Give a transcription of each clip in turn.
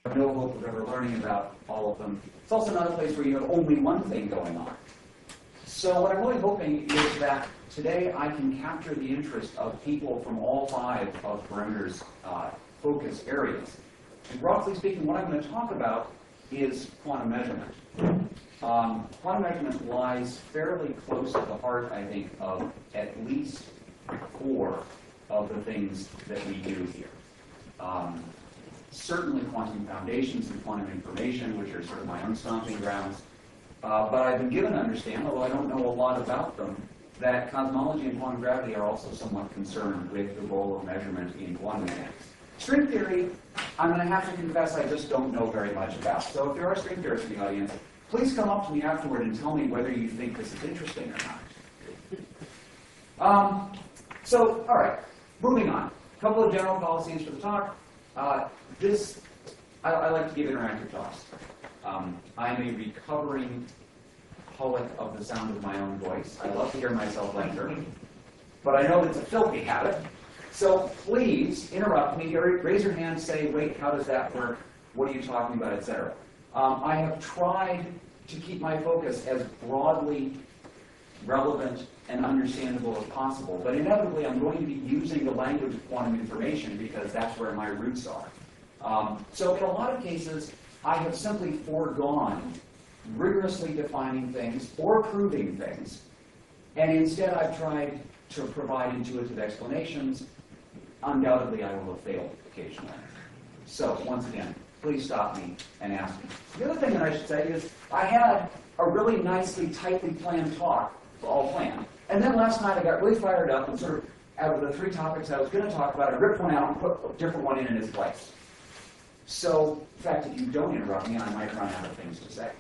have no hope of ever learning about all of them. It's also not a place where you have only one thing going on. So what I'm really hoping is that today I can capture the interest of people from all 5 of Perimeter's focus areas. And roughly speaking, what I'm going to talk about is quantum measurement. Quantum measurement lies fairly close to the heart, I think, of at least 4 of the things that we do here. Certainly quantum foundations and quantum information, which are sort of my own stomping grounds. But I've been given to understand, although I don't know a lot about them, that cosmology and quantum gravity are also somewhat concerned with the role of measurement in quantum mechanics. String theory, I'm going to have to confess I just don't know very much about. So if there are string theorists in the audience, please come up to me afterward and tell me whether you think this is interesting or not. All right, moving on. A couple of general policies for the talk. I like to give interactive talks. I'm a recovering poet of the sound of my own voice. I love to hear myself lecture, but I know it's a filthy habit. So please interrupt me, raise your hand, say, wait, how does that work? What are you talking about, etc. I have tried to keep my focus as broadly relevant and understandable as possible, but inevitably I'm going to be using the language of quantum information because that's where my roots are. So in a lot of cases, I have simply foregone rigorously defining things or proving things, and instead I've tried to provide intuitive explanations. Undoubtedly, I will have failed occasionally. So once again, please stop me and ask me. The other thing that I should say is I had a really nicely, tightly planned talk, all planned, and then last night I got really fired up and sort of, out of the 3 topics I was going to talk about, I ripped one out and put a different one in its place. So, in fact, if you don't interrupt me, I might run out of things to say.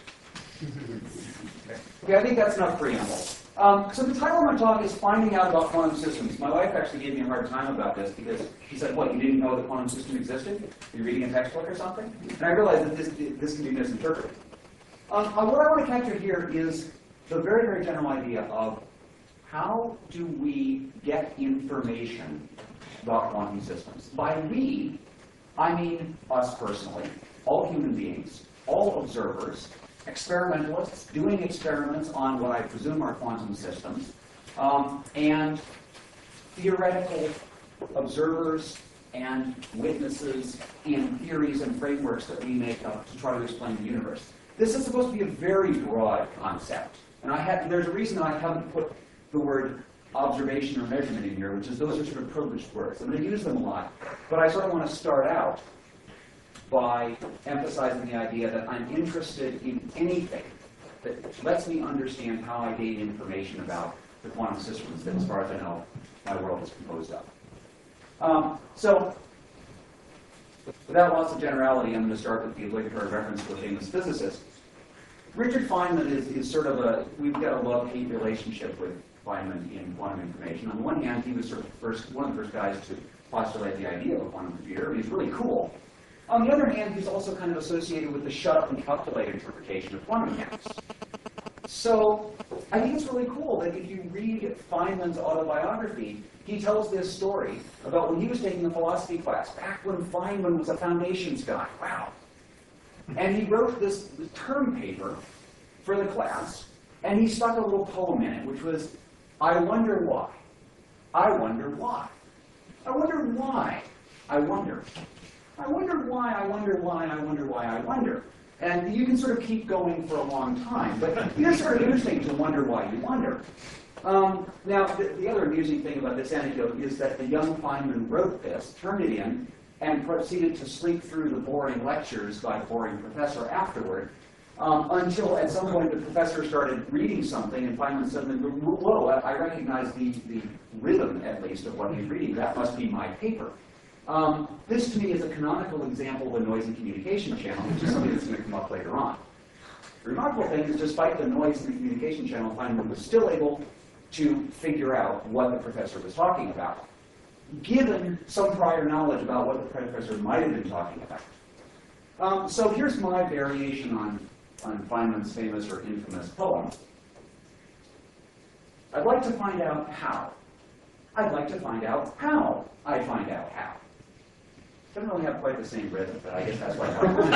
Okay, I think that's enough preamble. So the title of my talk is Finding Out About Quantum Systems. My wife actually gave me a hard time about this because she said, what, you didn't know the quantum system existed? Are you reading a textbook or something? And I realized that this can be misinterpreted. What I want to capture here is the very, very general idea of how do we get information about quantum systems? By we, I mean us personally, all human beings, all observers, experimentalists doing experiments on what I presume are quantum systems, and theoretical observers and witnesses in theories and frameworks that we make up to try to explain the universe. This is supposed to be a very broad concept, and there's a reason I haven't put the word observation or measurement in here, which is those are sort of privileged words. I'm going to use them a lot, but I sort of want to start out by emphasizing the idea that I'm interested in anything that lets me understand how I gain information about the quantum systems that, as far as I know, my world is composed of. So, without lots of generality, I'm going to start with the obligatory reference to a famous physicist. Richard Feynman is sort of we've got a love-hate relationship with Feynman in quantum information. On the one hand, he was sort of one of the first guys to postulate the idea of a quantum computer. He's really cool. On the other hand, he's also kind of associated with the shut up and calculate interpretation of quantum mechanics. So I think it's really cool that if you read Feynman's autobiography, he tells this story about when he was taking a philosophy class, back when Feynman was a foundations guy. Wow. And he wrote this term paper for the class, and he stuck a little poem in it, which was, I wonder why. I wonder why. I wonder why. I wonder. I wonder why, I wonder why, I wonder why, I wonder. And you can sort of keep going for a long time, but it is sort of interesting to wonder why you wonder. Now, the other amusing thing about this anecdote is that the young Feynman wrote this, turned it in, and proceeded to sleep through the boring lectures by the boring professor afterward, until at some point the professor started reading something, and Feynman suddenly, whoa, I recognize the rhythm, at least, of what he's reading. That must be my paper. This, to me, is a canonical example of a noisy communication channel, which is something that's going to come up later on. The remarkable thing is, despite the noise in the communication channel, Feynman was still able to figure out what the professor was talking about, given some prior knowledge about what the professor might have been talking about. So here's my variation on Feynman's famous or infamous poem. I'd like to find out how. I'd like to find out how I find out how. Doesn't really have quite the same rhythm, but I guess that's why.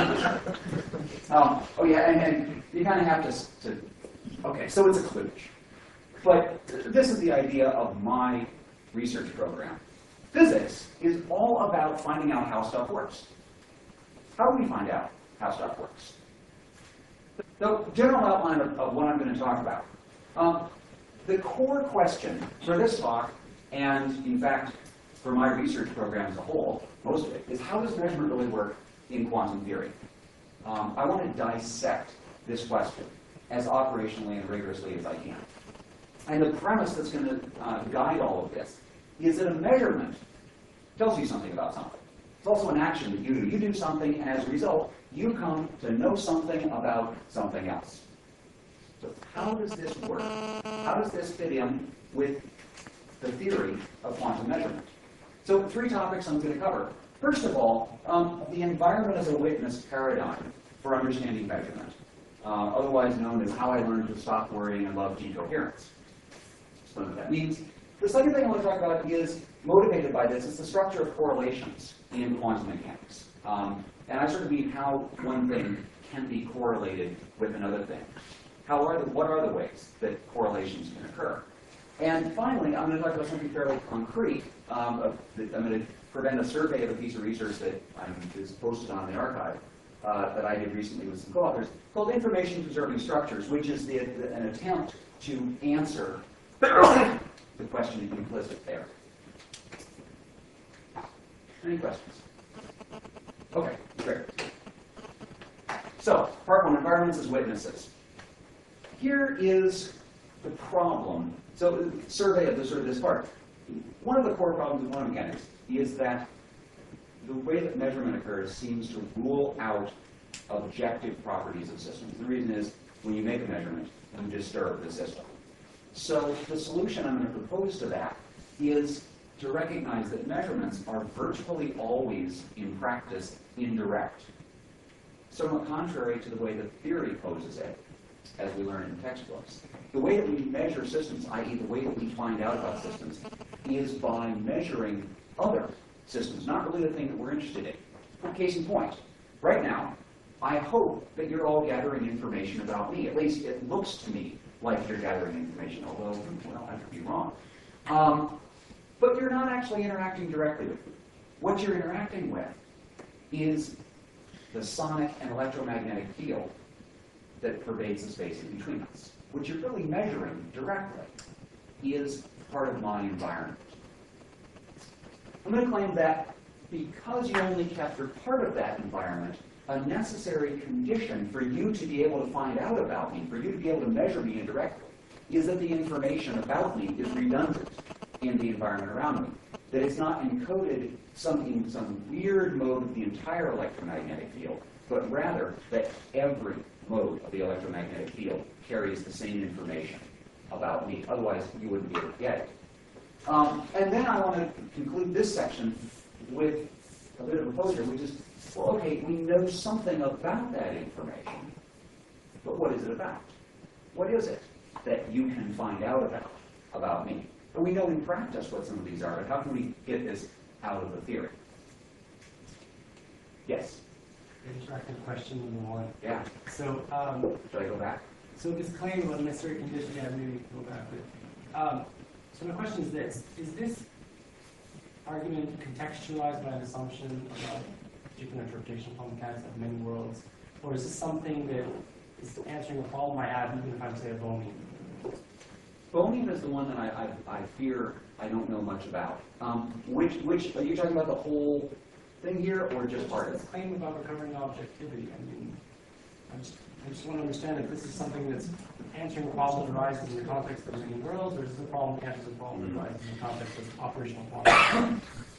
Oh yeah, and you kind of have to. Okay, so it's a kludge. But this is the idea of my research program. Physics is all about finding out how stuff works. How do we find out how stuff works? The general outline of what I'm going to talk about. The core question for this talk, and in fact, for my research program as a whole, most of it, is how does measurement really work in quantum theory? I want to dissect this question as operationally and rigorously as I can. And the premise that's going to guide all of this is that a measurement tells you something about something. It's also an action that you do. You do something, and as a result, you come to know something about something else. So how does this work? How does this fit in with the theory of quantum measurement? So 3 topics I'm going to cover. First of all, the environment as a witness paradigm for understanding measurement, otherwise known as how I learned to stop worrying and love G-coherence. Explain what that means. The second thing I want to talk about is, motivated by this, is the structure of correlations in quantum mechanics. And I sort of mean how one thing can be correlated with another thing. What are the ways that correlations can occur? And finally, I'm going to talk about something fairly concrete. I'm going to present a survey of a piece of research that is posted on the archive that I did recently with some co-authors, called Information Preserving Structures, which is an attempt to answer the question implicit there. Any questions? Okay, great. So, part 1, environments as witnesses. Here is the problem. So, survey of this part. One of the core problems in quantum mechanics is that the way that measurement occurs seems to rule out objective properties of systems. The reason is, when you make a measurement, you disturb the system. So, the solution I'm going to propose to that is to recognize that measurements are virtually always, in practice, indirect. Somewhat contrary to the way that theory poses it, as we learn in textbooks. The way that we measure systems, i.e. the way that we find out about systems, is by measuring other systems, not really the thing that we're interested in. Case in point, right now, I hope that you're all gathering information about me. At least it looks to me like you're gathering information, although, well, I could be wrong. But you're not actually interacting directly with me. What you're interacting with is the sonic and electromagnetic field that pervades the space in between us. What you're really measuring directly is part of my environment. I'm going to claim that because you only capture part of that environment, a necessary condition for you to be able to find out about me, for you to be able to measure me indirectly, is that the information about me is redundant in the environment around me. That it's not encoded in some weird mode of the entire electromagnetic field, but rather that every mode of the electromagnetic field carries the same information about me. Otherwise, you wouldn't be able to get it. And then I want to conclude this section with a bit of a poster, which is, well, okay, we know something about that information, but what is it about? What is it that you can find out about me? But we know in practice what some of these are, but how can we get this out of the theory? Yes? Interactive question number 1. Yeah. So, should I go back? So this claim about necessary condition, yeah, maybe go back. But, so my question is this: is this argument contextualized by an assumption about particular interpretation of quantum mechanics of many worlds, or is this something that is answering a problem I have, even if I'm say a Bohmian? Bohmian is the one that I fear I don't know much about. Which are you talking about the whole thing here, or just part of it? This claim about recovering objectivity. I mean, I just want to understand if this is something that's answering a problem that arises in the context of many worlds, or is this a problem that answers a problem that arises in the context of operational quantum?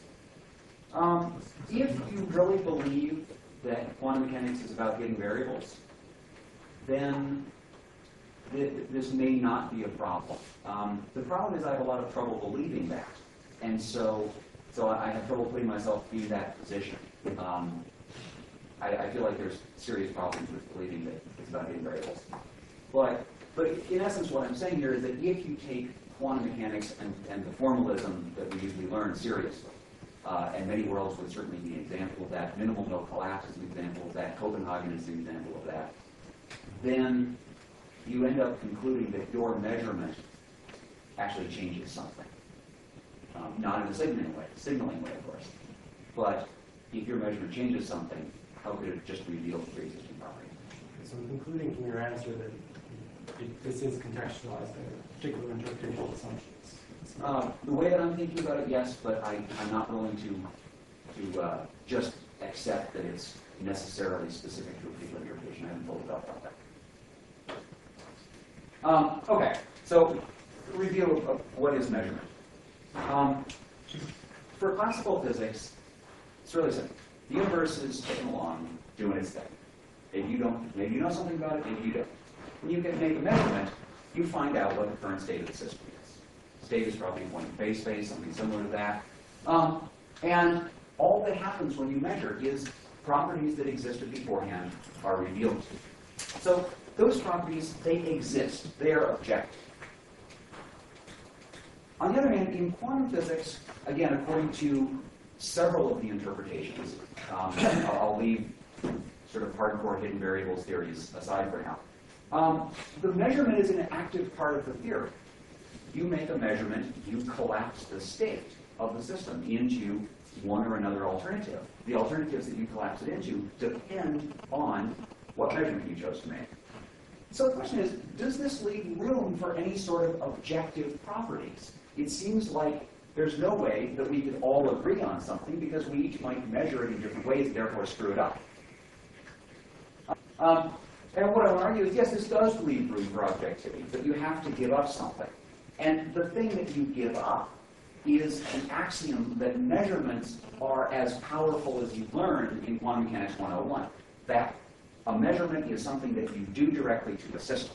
If you really believe that quantum mechanics is about hidden variables, then this may not be a problem. The problem is I have a lot of trouble believing that, and so I have trouble putting myself in that position. I feel like there's serious problems with believing that it's about hidden variables. But in essence, what I'm saying here is that if you take quantum mechanics and the formalism that we usually learn seriously, and many worlds would certainly be an example of that. Minimal no collapse is an example of that. Copenhagen is an example of that. Then you end up concluding that your measurement actually changes something. Not in a signaling way, of course. But if your measurement changes something, how could it just reveal the pre-existing property? So I'm concluding from your answer that this is contextualized by particular interpretation assumptions. The way that I'm thinking about it, yes, but I'm not willing to just accept that it's necessarily specific to a particular interpretation. I haven't fully thought about that. Okay, so review of what is measurement. For classical physics, it's really simple. The universe is ticking along, doing its thing. Maybe you know something about it, maybe you don't. When you can make a measurement, you find out what the current state of the system is. State is probably a point in phase space, something similar to that. And all that happens when you measure is properties that existed beforehand are revealed. So those properties, they exist. They are objective. On the other hand, in quantum physics, again, according to several of the interpretations, I'll leave sort of hardcore hidden variables theories aside for now. The measurement is an active part of the theory. You make a measurement, you collapse the state of the system into one or another alternative. The alternatives that you collapse it into depend on what measurement you chose to make. So the question is, does this leave room for any sort of objective properties? It seems like there's no way that we could all agree on something because we each might measure it in different ways and therefore screw it up. And what I want to argue is, yes, this does leave room for objectivity, but you have to give up something. And the thing that you give up is an axiom that measurements are as powerful as you learned in Quantum Mechanics 101, that a measurement is something that you do directly to the system.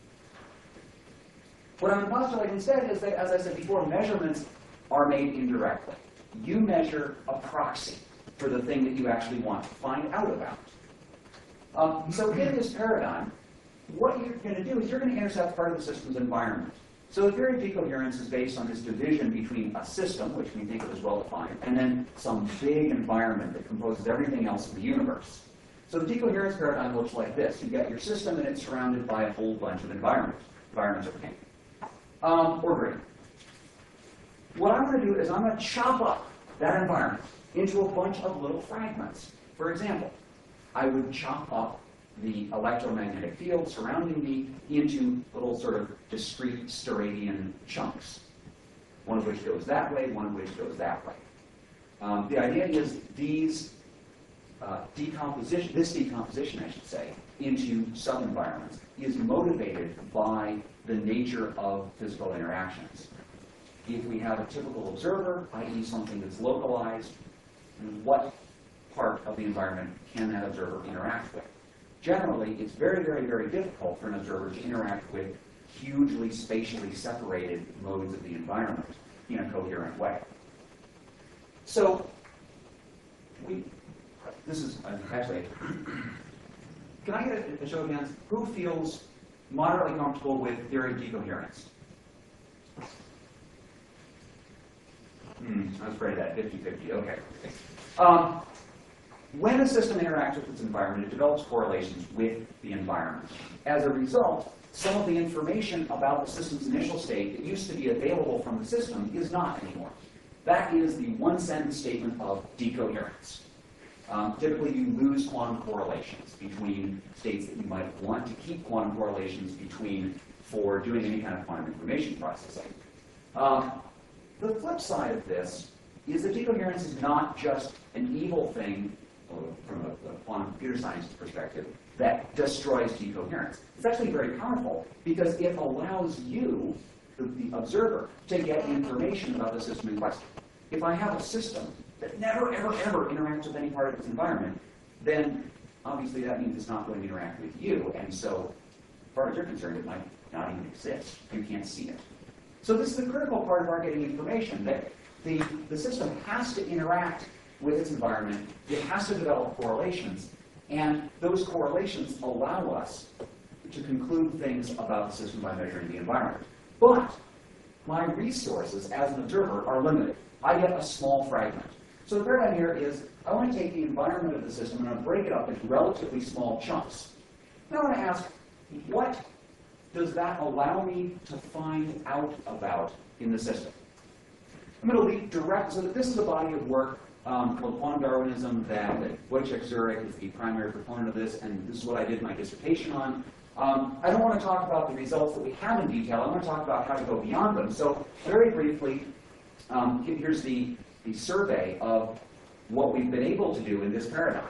What I'm postulating instead is that, as I said before, measurements are made indirectly. You measure a proxy for the thing that you actually want to find out about. So in this paradigm, what you're going to do is you're going to intercept part of the system's environment. So the theory of decoherence is based on this division between a system, which we think of as well-defined, and then some big environment that composes everything else in the universe. So the decoherence paradigm looks like this. You've got your system, and it's surrounded by a whole bunch of environments. Environments are pink. Or green. What I'm going to do is I'm going to chop up that environment into a bunch of little fragments. For example, I would chop up the electromagnetic field surrounding me into little sort of discrete Steradian chunks, one of which goes that way, one of which goes that way. The idea is this decomposition, I should say, into sub-environments is motivated by the nature of physical interactions. If we have a typical observer, i.e. something that's localized, what part of the environment can that observer interact with? Generally, it's very, very, very difficult for an observer to interact with hugely spatially separated modes of the environment in a coherent way. So, this is actually, can I get a show of hands? Who feels moderately comfortable with theory of decoherence? I was afraid of that, 50-50, okay. When a system interacts with its environment, it develops correlations with the environment. As a result, some of the information about the system's initial state that used to be available from the system is not anymore. That is the one-sentence statement of decoherence. Typically, you lose quantum correlations between states that you might want to keep quantum correlations between for doing any kind of quantum information processing. The flip side of this is that decoherence is not just an evil thing from a quantum computer science perspective that destroys decoherence. It's actually very powerful because it allows you, the observer, to get information about the system in question. If I have a system that never, ever, ever interacts with any part of its environment, then obviously that means it's not going to interact with you, and so as far as you're concerned, it might not even exist. You can't see it. So this is the critical part of our getting information, that the system has to interact with its environment, it has to develop correlations, and those correlations allow us to conclude things about the system by measuring the environment. But my resources as an observer are limited. I get a small fragment. So the paradigm here is, I want to take the environment of the system and I want to break it up into relatively small chunks. Now I want to ask, what does that allow me to find out about in the system? I'm going to leap direct, so that this is a body of work called Quantum Darwinism that Wojciech Zurek is the primary proponent of this, and this is what I did my dissertation on. I don't want to talk about the results that we have in detail. I want to talk about how to go beyond them. So very briefly, here's the survey of what we've been able to do in this paradigm.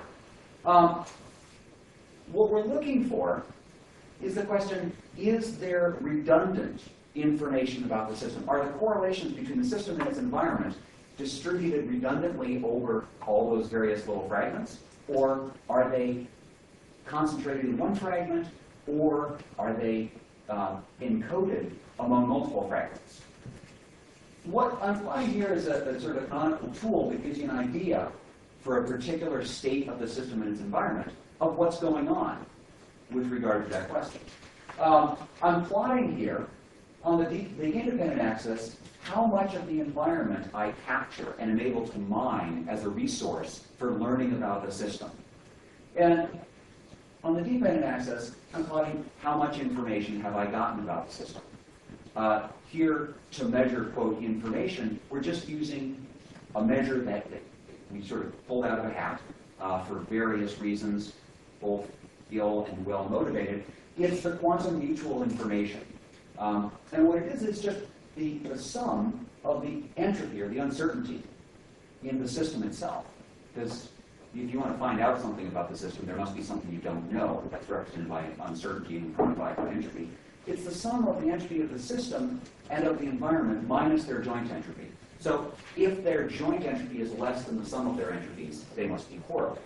What we're looking for is the question, is there redundant information about the system? Are the correlations between the system and its environment distributed redundantly over all those various little fragments? Or are they concentrated in one fragment? Or are they encoded among multiple fragments? What I'm applying here is a sort of canonical tool that gives you an idea for a particular state of the system and its environment of what's going on with regard to that question. I'm plotting here on the independent axis how much of the environment I capture and am able to mine as a resource for learning about the system. And on the dependent axis, I'm plotting how much information have I gotten about the system. Here, to measure, quote, information, we're just using a measure that we sort of pulled out of a hat for various reasons, both ill and well motivated. It's the quantum mutual information. And what it is, it's just the sum of the entropy or the uncertainty in the system itself. Because if you want to find out something about the system, there must be something you don't know that's represented by uncertainty and quantified by entropy. It's the sum of the entropy of the system and of the environment minus their joint entropy. So if their joint entropy is less than the sum of their entropies, they must be correlated.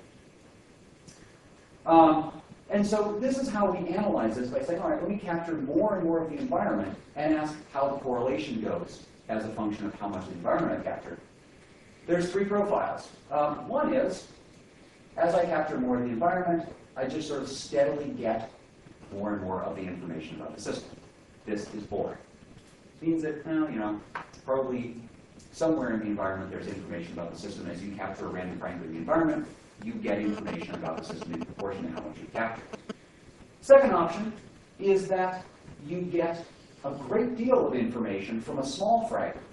And so this is how we analyze this, by saying, all right, let me capture more and more of the environment and ask how the correlation goes as a function of how much of the environment I captured. There's three profiles. One is, as I capture more of the environment, I just sort of steadily get more and more of the information about the system. This is boring. It means that, well, you know, probably somewhere in the environment there's information about the system. As you capture a random fragment of the environment, you get information about the system in proportion to how much you capture. Second option is that you get a great deal of information from a small fragment.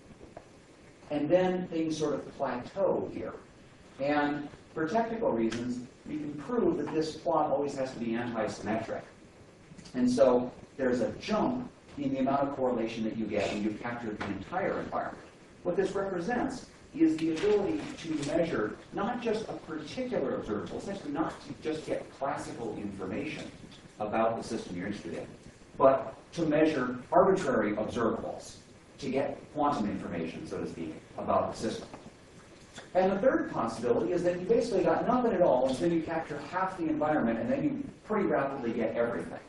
And then things sort of plateau here. And for technical reasons, we can prove that this plot always has to be anti-symmetric. And so there's a jump in the amount of correlation that you get when you've captured the entire environment. What this represents is the ability to measure not just a particular observable, essentially not to just get classical information about the system you're interested in, but to measure arbitrary observables, to get quantum information, so to speak, about the system. And the third possibility is that you basically got nothing at all, and then you capture half the environment, and then you pretty rapidly get everything.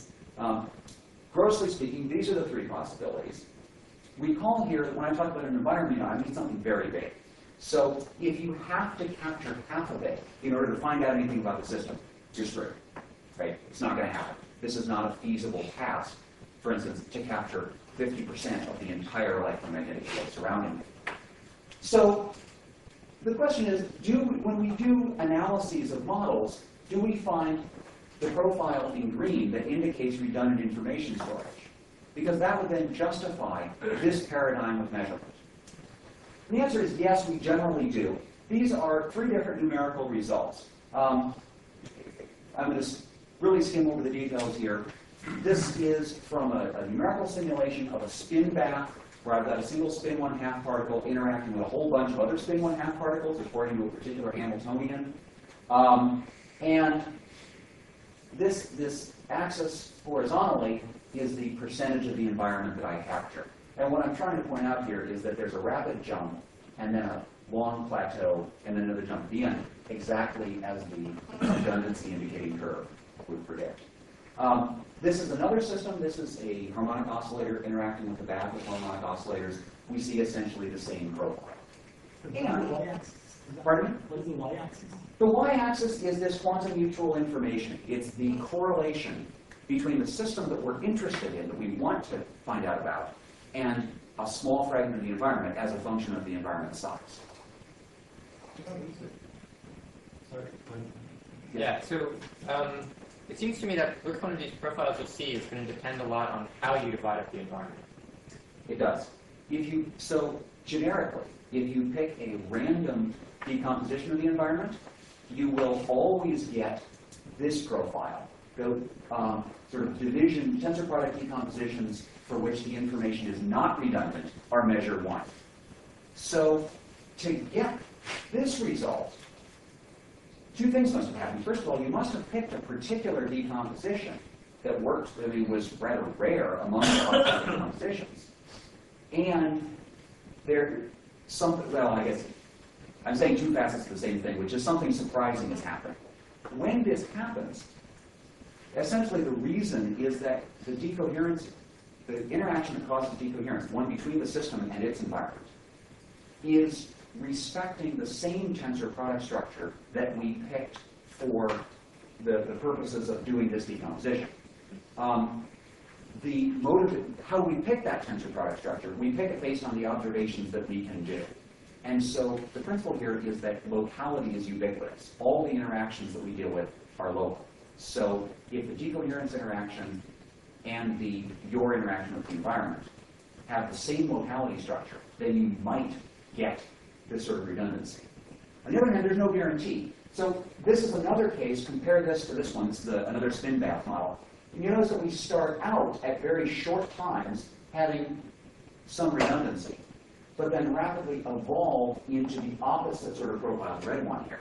Grossly speaking, these are the three possibilities. Recall here that when I talk about an environment, I mean something very big. So if you have to capture half of it in order to find out anything about the system, you're screwed. Right? It's not going to happen. This is not a feasible task, for instance, to capture 50% of the entire electromagnetic field surrounding it. So the question is, when we do analyses of models, do we find the profile in green that indicates redundant information storage? Because that would then justify this paradigm of measurement. And the answer is yes, we generally do. These are three different numerical results. I'm going to really skim over the details here. This is from a numerical simulation of a spin bath, where I've got a single spin 1/2 particle interacting with a whole bunch of other spin 1/2 particles according to a particular Hamiltonian. And this axis horizontally is the percentage of the environment that I capture. And what I'm trying to point out here is that there's a rapid jump, and then a long plateau, and then another jump at the end, exactly as the redundancy indicating curve would predict. This is another system. This is a harmonic oscillator interacting with the bath of harmonic oscillators. We see essentially the same profile. And, pardon me? What is the y-axis? The y-axis is this quantum mutual information. It's the correlation between the system that we're interested in, that we want to find out about, and a small fragment of the environment as a function of the environment size. Sorry. Yeah, so it seems to me that which one of these profiles you'll see is going to depend a lot on how you divide up the environment. It does. So generically, if you pick a random decomposition of the environment, you will always get this profile. The sort of division, tensor product decompositions for which the information is not redundant are measure 1. So to get this result, two things must have happened. First of all, you must have picked a particular decomposition that worked, I mean, was rather rare among the possible decompositions. And well, I guess I'm saying two facets of the same thing, which is something surprising has happened. When this happens, essentially the reason is that the decoherence, the interaction that causes decoherence, one between the system and its environment, is respecting the same tensor product structure that we picked for the purposes of doing this decomposition. The motive, how we pick that tensor product structure, we pick it based on the observations that we can do. And so the principle here is that locality is ubiquitous. All the interactions that we deal with are local. So if the decoherence interaction and your interaction with the environment have the same locality structure, then you might get this sort of redundancy. On the other hand, there's no guarantee. So this is another case. Compare this to this one. It's another spin bath model. And you notice that we start out at very short times having some redundancy, but then rapidly evolve into the opposite sort of profile, the red one here.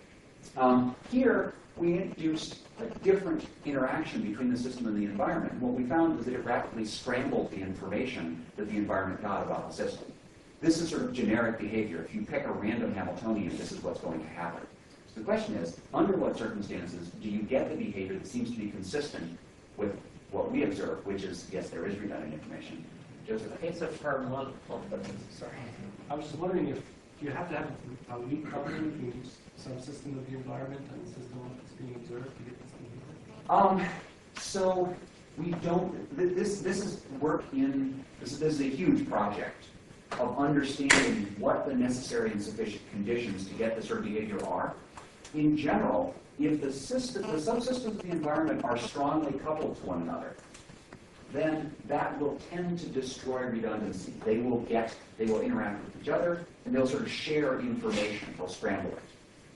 Here, we introduced a different interaction between the system and the environment. And what we found was that it rapidly scrambled the information that the environment got about the system. This is sort of generic behavior. If you pick a random Hamiltonian, this is what's going to happen. So the question is, under what circumstances do you get the behavior that seems to be consistent with what we observe, which is, yes, there is redundant information. Joseph? It's a part one. Sorry. I was just wondering if you have to have a loop covering between each subsystem of the environment and the system that's being observed to get this behavior? So we don't. This is work in. This is a huge project of understanding what the necessary and sufficient conditions to get this sort of behavior are. In general, if the subsystems of the environment are strongly coupled to one another, then that will tend to destroy redundancy. They will interact with each other, and they'll sort of share information. They'll scramble it.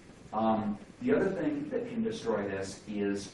The other thing that can destroy this is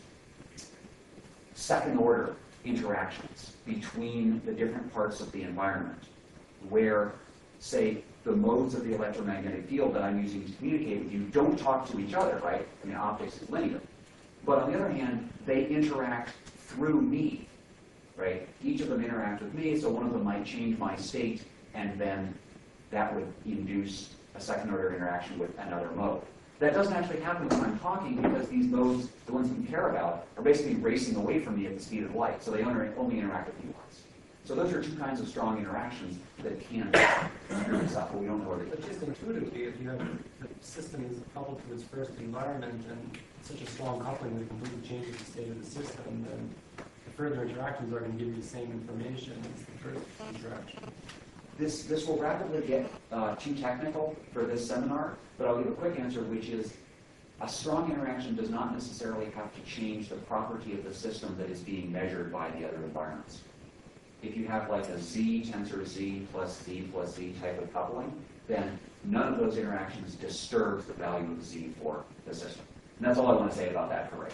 second-order interactions between the different parts of the environment, where, say, the modes of the electromagnetic field that I'm using to communicate with you don't talk to each other, right? I mean, optics is linear. But on the other hand, they interact through me, right? Each of them interact with me, so one of them might change my state, and then that would induce a second-order interaction with another mode. That doesn't actually happen when I'm talking, because these modes, the ones we care about, are basically racing away from me at the speed of light, so they only interact with me once. So those are two kinds of strong interactions that can screw this up, but we don't know where they But just intuitively, if you have the system is coupled to its first environment and such a strong coupling that completely changes the state of the system, then the further interactions are going to give you the same information as the first interaction. This will rapidly get too technical for this seminar, but I'll give a quick answer, which is a strong interaction does not necessarily have to change the property of the system that is being measured by the other environments. If you have like a Z tensor Z plus Z type of coupling, then none of those interactions disturbs the value of Z for the system. And that's all I want to say about that for right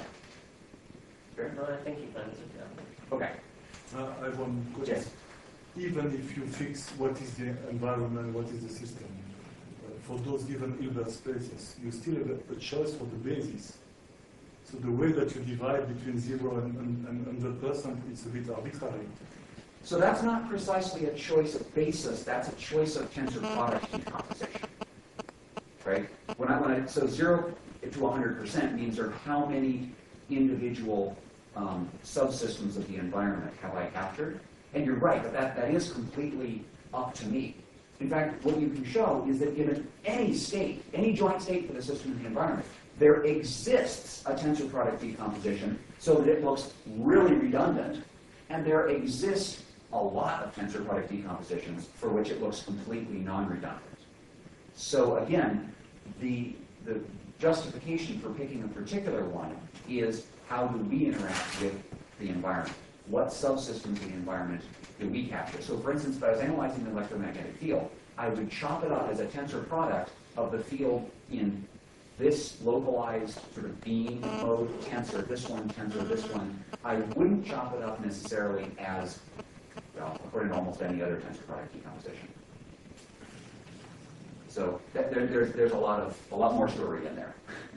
now. No, I think you've answered that. Okay. I have one question. Yes. Even if you fix what is the environment, what is the system, for those given Hilbert spaces, you still have a choice for the basis. So the way that you divide between 0 and 100% is a bit arbitrary. So that's not precisely a choice of basis, that's a choice of tensor product decomposition. Right? So 0 to 100% means there are how many individual subsystems of the environment have I captured? And you're right, that is completely up to me. In fact, what you can show is that given any state, any joint state for the system and the environment, there exists a tensor product decomposition so that it looks really redundant, and there exists a lot of tensor product decompositions for which it looks completely non-redundant. So again, the justification for picking a particular one is how do we interact with the environment? What subsystems of the environment do we capture? So for instance, if I was analyzing the electromagnetic field, I would chop it up as a tensor product of the field in this localized sort of beam mode tensor, this one tensor, this one. I wouldn't chop it up necessarily as, well, according to almost any other tensor product decomposition. So there's a lot more story in there.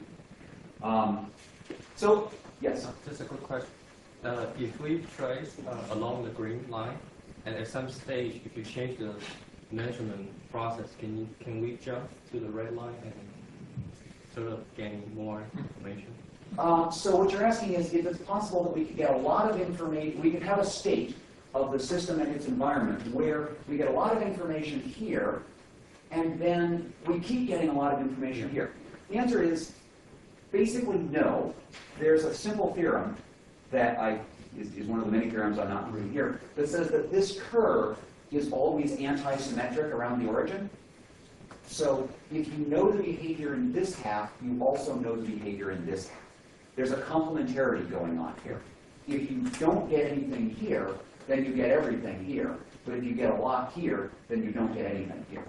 So yes. Just a quick question. If we trace along the green line, and at some stage, if you change the measurement process, can we jump to the red line and sort of gain more information? So what you're asking is if it's possible that we could get a lot of information, we could have a state of the system and its environment where we get a lot of information here, and then we keep getting a lot of information here. The answer is basically no. There's a simple theorem that is one of the many theorems I'm not including here, that says that this curve is always anti-symmetric around the origin. So if you know the behavior in this half, you also know the behavior in this half. There's a complementarity going on here. If you don't get anything here, then you get everything here. But if you get a lot here, then you don't get anything here.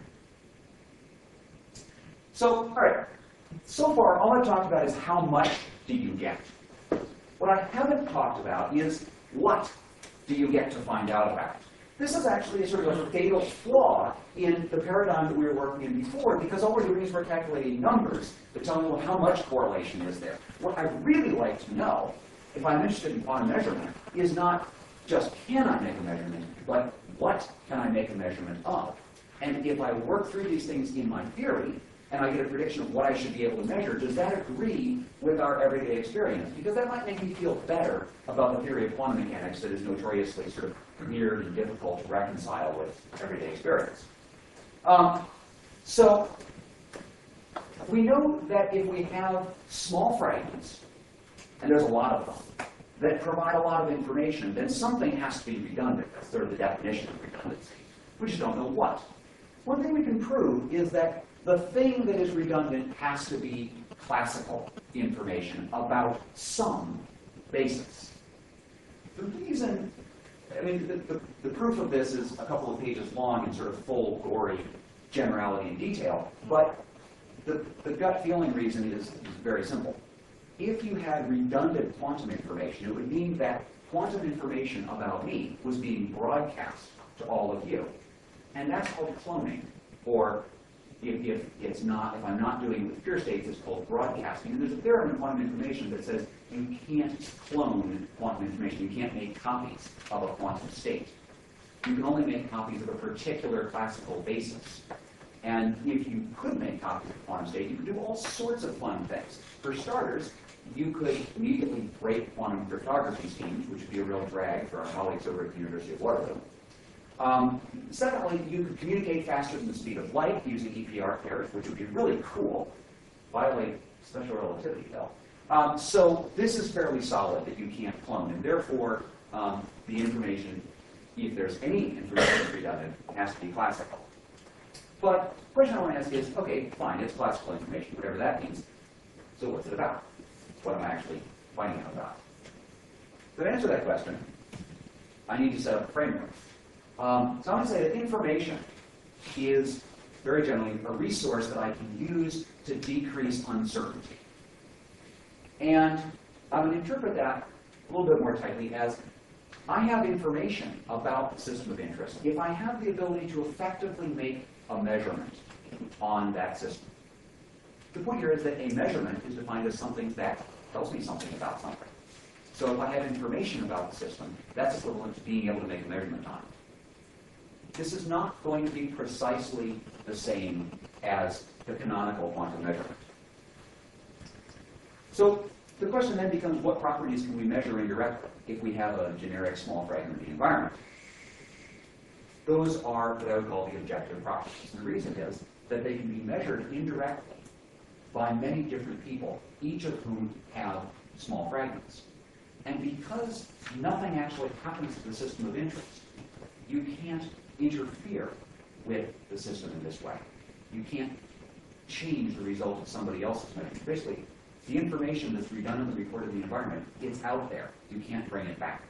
So, all right. So far, all I've talked about is how much do you get. What I haven't talked about is what do you get to find out about. This is actually a sort of a fatal flaw in the paradigm that we were working in before, because all we're doing is we're calculating numbers to tell me, well, how much correlation is there. What I'd really like to know, if I'm interested in quantum measurement, is not just can I make a measurement, but what can I make a measurement of? And if I work through these things in my theory, and I get a prediction of what I should be able to measure, does that agree with our everyday experience? Because that might make me feel better about the theory of quantum mechanics that is notoriously sort of weird and difficult to reconcile with everyday experience. So we know that if we have small fragments, and there's a lot of them, that provide a lot of information, then something has to be redundant. That's sort of the definition of redundancy. We just don't know what. One thing we can prove is that the thing that is redundant has to be classical information about some basis. The reason, I mean, the proof of this is a couple of pages long in sort of full, gory generality and detail, but the gut feeling reason is very simple. If you had redundant quantum information, it would mean that quantum information about me was being broadcast to all of you. And that's called cloning, or if I'm not doing it with pure states, it's called broadcasting. And there's a theorem in quantum information that says you can't clone quantum information. You can't make copies of a quantum state. You can only make copies of a particular classical basis. And if you could make copies of a quantum state, you could do all sorts of fun things. For starters, you could immediately break quantum cryptography schemes, which would be a real drag for our colleagues over at the University of Waterloo. Secondly, you could communicate faster than the speed of light using EPR pairs, which would be really cool. Violate special relativity, though. So this is fairly solid that you can't clone, and therefore the information, if there's any information that's redundant, has to be classical. But the question I want to ask is, okay, fine, it's classical information, whatever that means. So what's it about? What am I actually finding out about? So to answer that question, I need to set up a framework. So I'm going to say that information is, very generally, a resource that I can use to decrease uncertainty. And I'm going to interpret that a little bit more tightly as I have information about the system of interest if I have the ability to effectively make a measurement on that system. The point here is that a measurement is defined as something that tells me something about something. So if I have information about the system, that's equivalent to being able to make a measurement on it. This is not going to be precisely the same as the canonical quantum measurement. So the question then becomes, what properties can we measure indirectly if we have a generic small fragment of the environment? Those are what I would call the objective properties. And the reason is that they can be measured indirectly by many different people, each of whom have small fragments. And because nothing actually happens to the system of interest, you can't interfere with the system in this way. You can't change the result of somebody else's measurement. Basically, the information that's redundantly recorded in the environment, it's out there. You can't bring it back.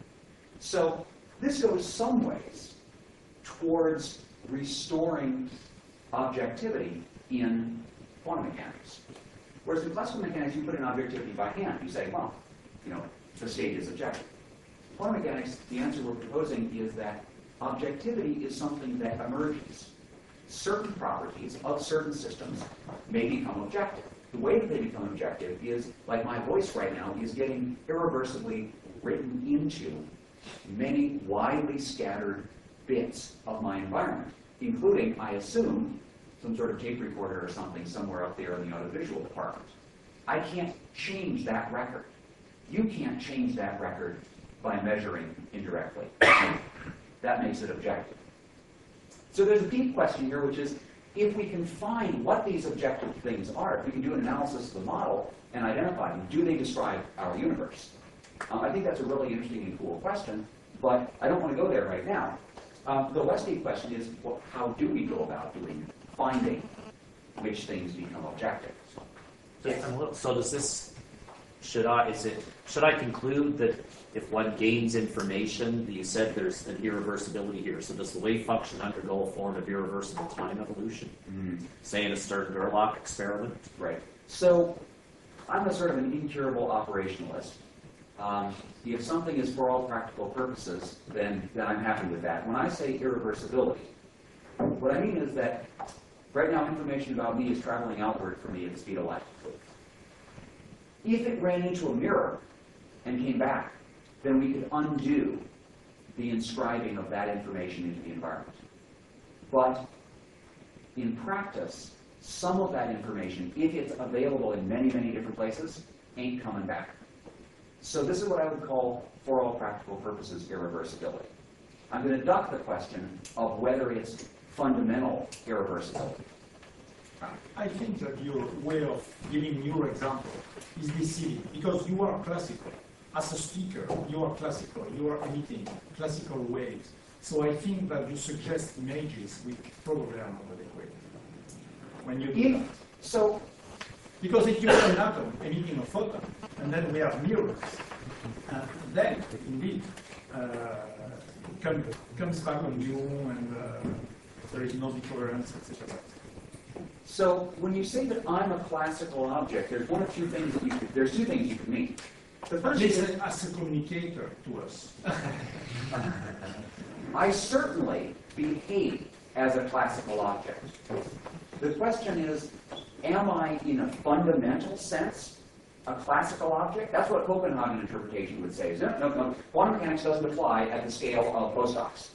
So this goes some ways towards restoring objectivity in quantum mechanics. Whereas in classical mechanics, you put in objectivity by hand. You say, well, the state is objective. Quantum mechanics, the answer we're proposing is that objectivity is something that emerges. Certain properties of certain systems may become objective. The way that they become objective is, like my voice right now, is getting irreversibly written into many widely scattered bits of my environment, including, I assume, some sort of tape recorder or something somewhere up there in the audiovisual department. I can't change that record. You can't change that record by measuring indirectly. That makes it objective. So there's a deep question here, which is, if we can find what these objective things are, if we can do an analysis of the model and identify them, do they describe our universe? I think that's a really interesting and cool question, but I don't want to go there right now. The less deep question is, well, how do we go about finding which things become objective? So does this, should I conclude that if one gains information, you said there's an irreversibility here, so does the wave function undergo a form of irreversible time evolution? Say in a Stern-Gerlach experiment? Right. So I'm a sort of an incurable operationalist. If something is for all practical purposes, then I'm happy with that. When I say irreversibility, what I mean is that right now information about me is traveling outward from me at the speed of light. If it ran into a mirror and came back, then we could undo the inscribing of that information into the environment. But in practice, some of that information, if it's available in many, many different places, ain't coming back. So this is what I would call, for all practical purposes, irreversibility. I'm going to duck the question of whether it's fundamental irreversibility. I think that your way of giving your example is misleading, because you are classical. As a speaker, you are classical. You are emitting classical waves. So I think that you suggest images which probably are not adequate when you do that. So, because if you have an atom emitting a photon, and then we have mirrors, then indeed comes back on you, and there is no difference, etc. So when you say that I'm a classical object, there's one of two things that there's two things you can mean. The first is as a communicator to us. I certainly behave as a classical object. The question is, am I, in a fundamental sense, a classical object? That's what Copenhagen interpretation would say. No, quantum mechanics doesn't apply at the scale of postdocs.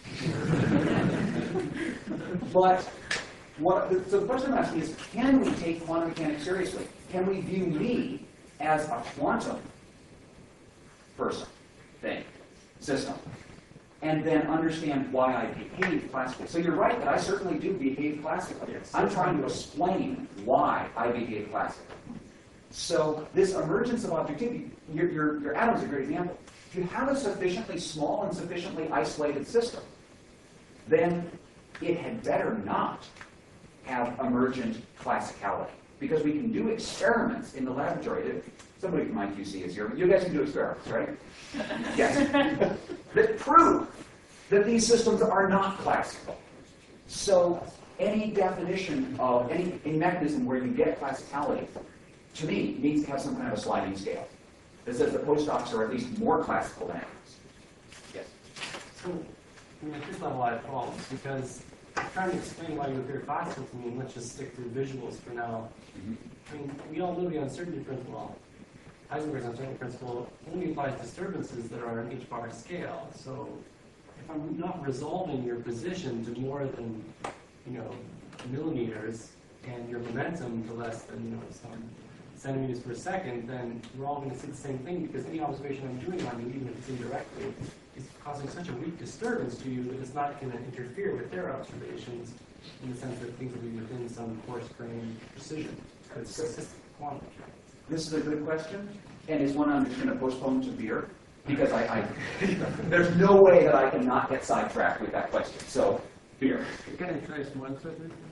But so the question I'm asking is, can we take quantum mechanics seriously? Can we view me as a quantum person, thing, system, and then understand why I behave classically? So you're right that I certainly do behave classically. Yes. I'm trying to explain why I behave classically. So this emergence of objectivity, your atom's a great example. If you have a sufficiently small and sufficiently isolated system, then it had better not have emergent classicality, because we can do experiments in the laboratory. Somebody from IQC is here. You guys can do experiments, right? Yes. That prove that these systems are not classical. So any definition of any mechanism where you get classicality, to me, needs to have some kind of a sliding scale that says the postdocs are at least more classical than atoms. Yes. So, at this level, I have problems, because I'm trying to explain why you appear classical to me, and let's just stick to visuals for now. I mean, we all know the uncertainty principle. Heisenberg's uncertainty principle only applies disturbances that are an h-bar scale. So if I'm not resolving your position to more than, millimeters, and your momentum to less than, some centimeters per second, then we're all going to see the same thing, because any observation I'm doing on you, even if it's indirectly, is causing such a weak disturbance to you that it's not going to interfere with their observations, in the sense that things will be within some coarse-grained precision. It's just quantum. This is a good question, and it's one I'm just going to postpone to beer, because there's no way that I can not get sidetracked with that question. So, beer. Can I try some answer?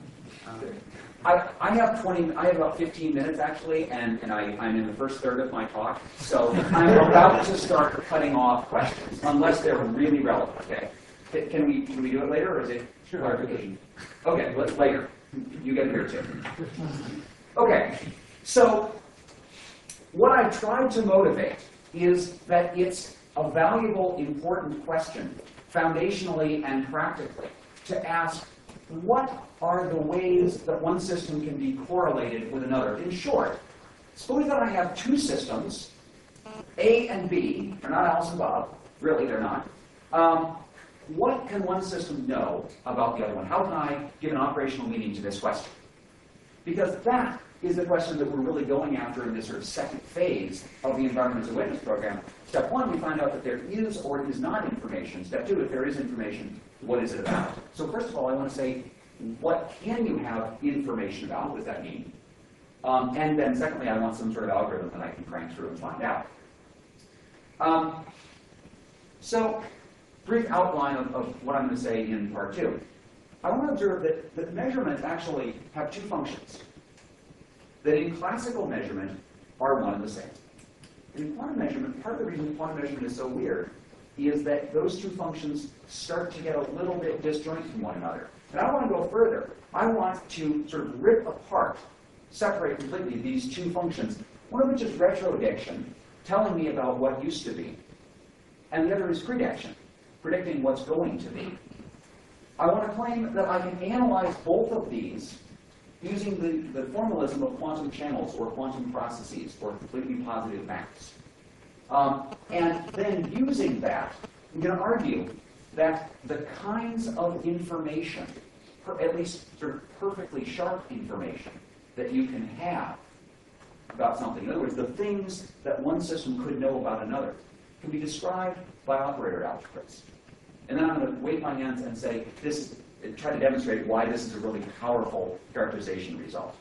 I have about 15 minutes actually, and I'm in the first third of my talk, so I'm about to start cutting off questions, unless they're really relevant, okay? Can we do it later, or is it clarification? Okay, later. You get here too. Okay, so what I tried to motivate is that it's a valuable, important question, foundationally and practically, to ask what are the ways that one system can be correlated with another. In short, suppose that I have two systems, A and B, they're not Alice and Bob, really they're not. What can one system know about the other one? How can I give an operational meaning to this question? Because that is the question that we're really going after in this sort of second phase of the Environment as a Witness program. Step one, we find out that there is or is not information. Step two, if there is information, what is it about? So first of all, I want to say, what can you have information about? What does that mean? And then secondly, I want some sort of algorithm that I can crank through and find out. So, brief outline of what I'm going to say in part two. I want to observe that measurements actually have two functions. That in classical measurement are one and the same. In quantum measurement, part of the reason quantum measurement is so weird is that those two functions start to get a little bit disjoint from one another. And I want to go further. I want to sort of rip apart, separate completely these two functions, one of which is retrodiction, telling me about what used to be, and the other is prediction, predicting what's going to be. I want to claim that I can analyze both of these using the formalism of quantum channels or quantum processes or completely positive maps. And then using that, I'm going to argue that the kinds of information, at least sort of perfectly sharp information, that you can have about something, in other words, the things that one system could know about another, can be described by operator algebras. And then I'm going to wave my hands and say, try to demonstrate why this is a really powerful characterization result.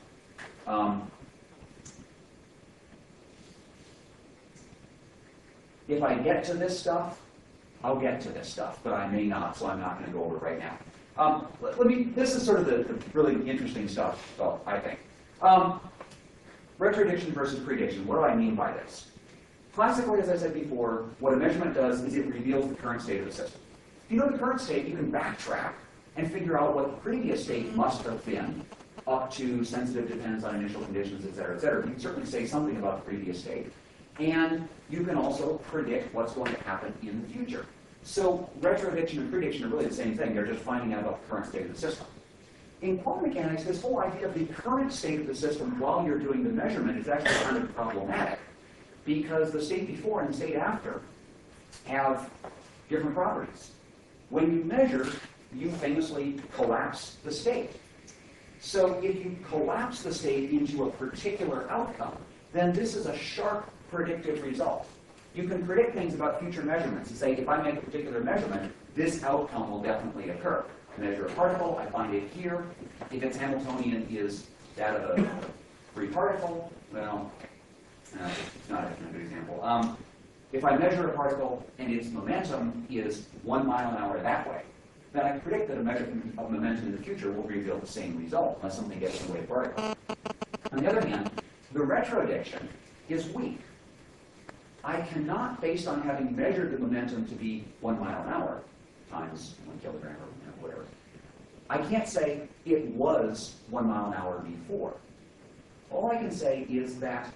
If I get to this stuff, I'll get to this stuff, but I may not, so I'm not going to go over it right now. This is sort of the really interesting stuff, though, I think. Retrodiction versus prediction. What do I mean by this? Classically, as I said before, what a measurement does is it reveals the current state of the system. If you know the current state, you can backtrack and figure out what the previous state must have been, up to sensitive dependence on initial conditions, et cetera, et cetera. You can certainly say something about the previous state. And you can also predict what's going to happen in the future. So retrodiction and prediction are really the same thing. They're just finding out about the current state of the system. In quantum mechanics, this whole idea of the current state of the system while you're doing the measurement is actually kind of problematic, because the state before and the state after have different properties. When you measure, you famously collapse the state. So if you collapse the state into a particular outcome, then this is a sharp predictive result. You can predict things about future measurements and say, if I make a particular measurement, this outcome will definitely occur. I measure a particle, I find it here. If it's Hamiltonian, is that a free particle? Well, it's not a good example. If I measure a particle and its momentum is 1 mile an hour that way, then I predict that a measurement of momentum in the future will reveal the same result unless something gets in the way of the particle. On the other hand, the retrodiction is weak. I cannot, based on having measured the momentum to be 1 mile an hour times 1 kilogram or whatever, I can't say it was 1 mile an hour before. All I can say is that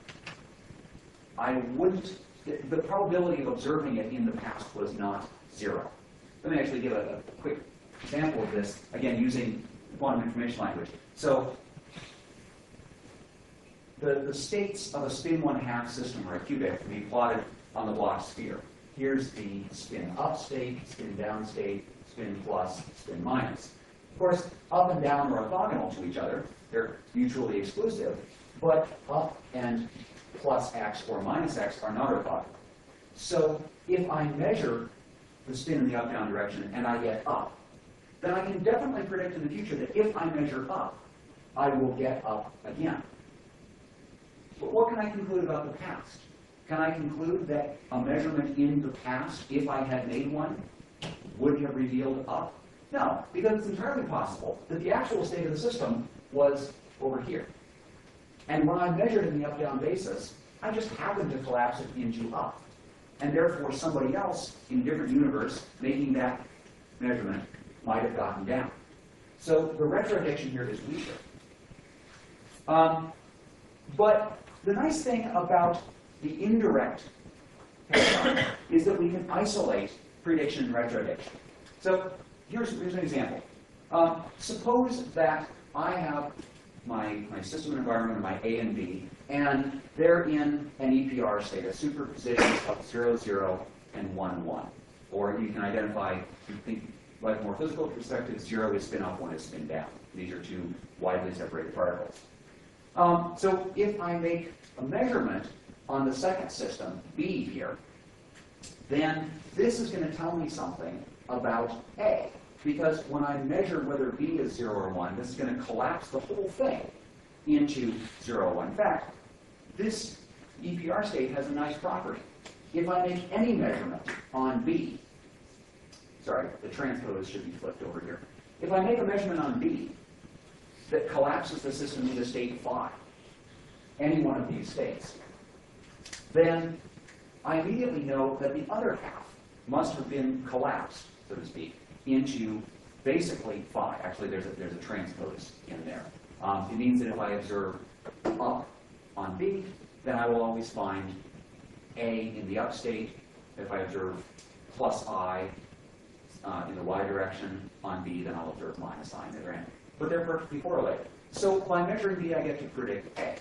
the probability of observing it in the past was not 0. Let me actually give a quick example of this, again, using quantum information language. So the states of a spin 1/2 system or a qubit can be plotted on the Bloch sphere. Here's the spin up state, spin down state, spin plus, spin minus. Of course, up and down are orthogonal to each other. They're mutually exclusive, but up and plus x or minus x are not orthogonal. So if I measure the spin in the up-down direction and I get up, then I can definitely predict in the future that if I measure up, I will get up again. But what can I conclude about the past? Can I conclude that a measurement in the past, if I had made one, would have revealed up? No, because it's entirely possible that the actual state of the system was over here. And when I measured in the up-down basis, I just happened to collapse it into up. And therefore, somebody else in a different universe making that measurement might have gotten down. So the retrodiction here is weaker. But the nice thing about the indirect paradigm is that we can isolate prediction and retrodiction. So here's an example. Suppose that I have my system and environment, my A and B, and they're in an EPR state, a superposition of 0, 0, and 1, 1. Or you can identify, you think, like more physical perspective, 0 is spin up, 1 is spin down. These are two widely separated particles. So if I make a measurement on the second system, B here, then this is going to tell me something about A. Because when I measure whether B is 0 or 1, this is going to collapse the whole thing into 0 or 1. In fact, this EPR state has a nice property. If I make any measurement on B, sorry, the transpose should be flipped over here. If I make a measurement on B that collapses the system into state phi, any one of these states, then I immediately know that the other half must have been collapsed, so to speak, into basically phi. Actually, there's a transpose in there. It means that if I observe up on B, then I will always find A in the up state. If I observe plus I in the y direction on B, then I'll observe minus I in the other end. But they're perfectly correlated. So by measuring B, I get to predict A.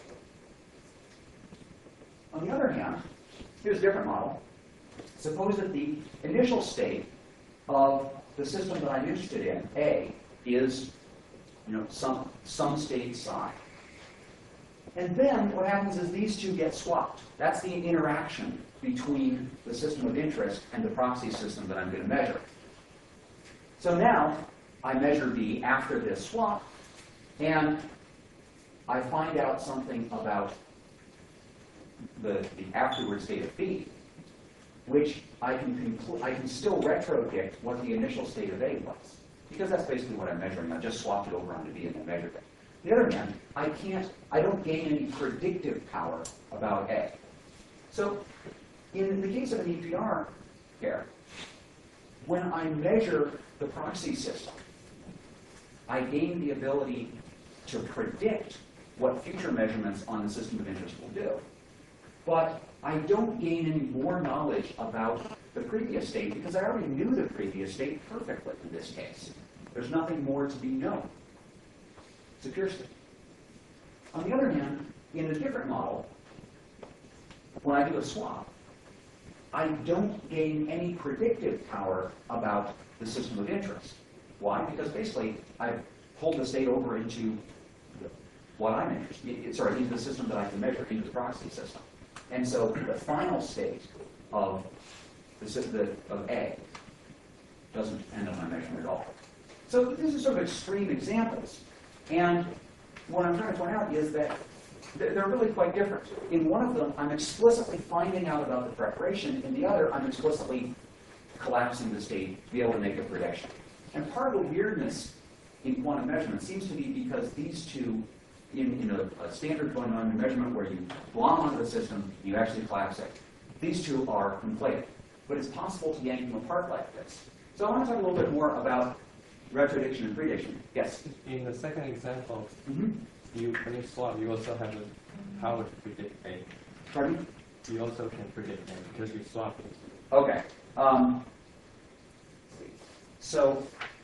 On the other hand, here's a different model. Suppose that the initial state of the system that I'm interested in, A, is some state psi. And then what happens is these two get swapped. That's the interaction between the system of interest and the proxy system that I'm going to measure. So now I measure B after this swap, and I find out something about the afterward state of B, which I can still retrodict what the initial state of A was, because that's basically what I'm measuring. I just swapped it over onto B and then measured it. On the other hand, I don't gain any predictive power about A. So in the case of an EPR pair, when I measure the proxy system, I gain the ability to predict what future measurements on the system of interest will do. But I don't gain any more knowledge about the previous state because I already knew the previous state perfectly in this case. There's nothing more to be known. It's a pure state. On the other hand, in a different model, when I do a swap, I don't gain any predictive power about the system of interest. Why? Because basically, I've pulled the state over into what I'm interested in, into the system that I can measure, into the proxy system. And so the final state of A doesn't depend on my measurement at all. So these are sort of extreme examples. And what I'm trying to point out is that they're really quite different. In one of them, I'm explicitly finding out about the preparation. In the other, I'm explicitly collapsing the state to be able to make a prediction. And part of the weirdness in quantum measurement seems to be because these two, in a standard quantum measurement where you glom onto the system, you actually collapse it. These two are conflated. But it's possible to yank them apart like this. So I want to talk a little bit more about retrodiction and prediction. Yes? In the second example, Mm-hmm. when you swap, you also have the power to predict A. Pardon me? You also can predict A because you swap it. Okay. So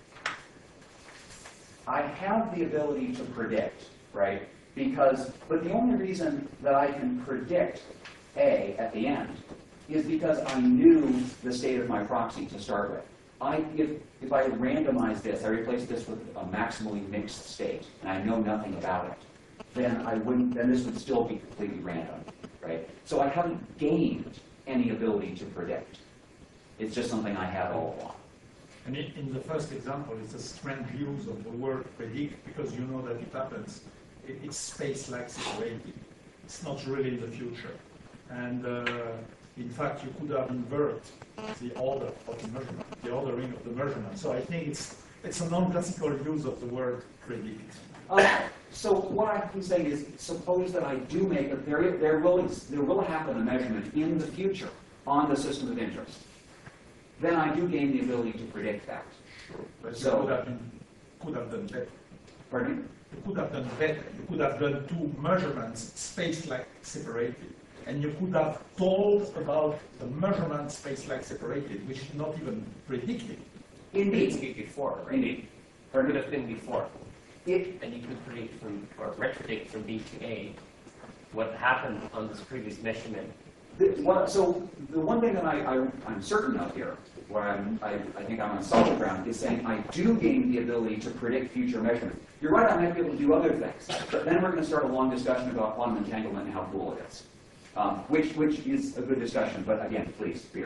I have the ability to predict, right? But the only reason that I can predict A at the end is because I knew the state of my proxy to start with. If I randomize this, I replace this with a maximally mixed state, and I know nothing about it, then this would still be completely random, right? So I haven't gained any ability to predict. It's just something I have all along. And in the first example, it's a strange use of the word predict because you know that it happens. It's space-like situated. It's not really in the future. And in fact, you could have invert the order of the measurement, the ordering of the measurement. So I think it's a non-classical use of the word predict. So what I'm saying is, suppose that I do make a there will happen a measurement in the future on the system of interest. Then I do gain the ability to predict that. But So- you could have done better. Pardon me? You could have done better. You could have done two measurements space-like separated. And you could have told about the measurement space-like separated, which is not even predicted. It's Indeed. be before, right? Indeed. It Pardon could me? have been before. It, And you could predict from, or retrodict from B to A, what happened on this previous measurement. So the one thing that I'm certain of here, where I think I'm on solid ground, is saying I do gain the ability to predict future measurement. You're right, I might be able to do other things, but then we're going to start a long discussion about quantum entanglement and how cool it is, which is a good discussion, but again, please, beer.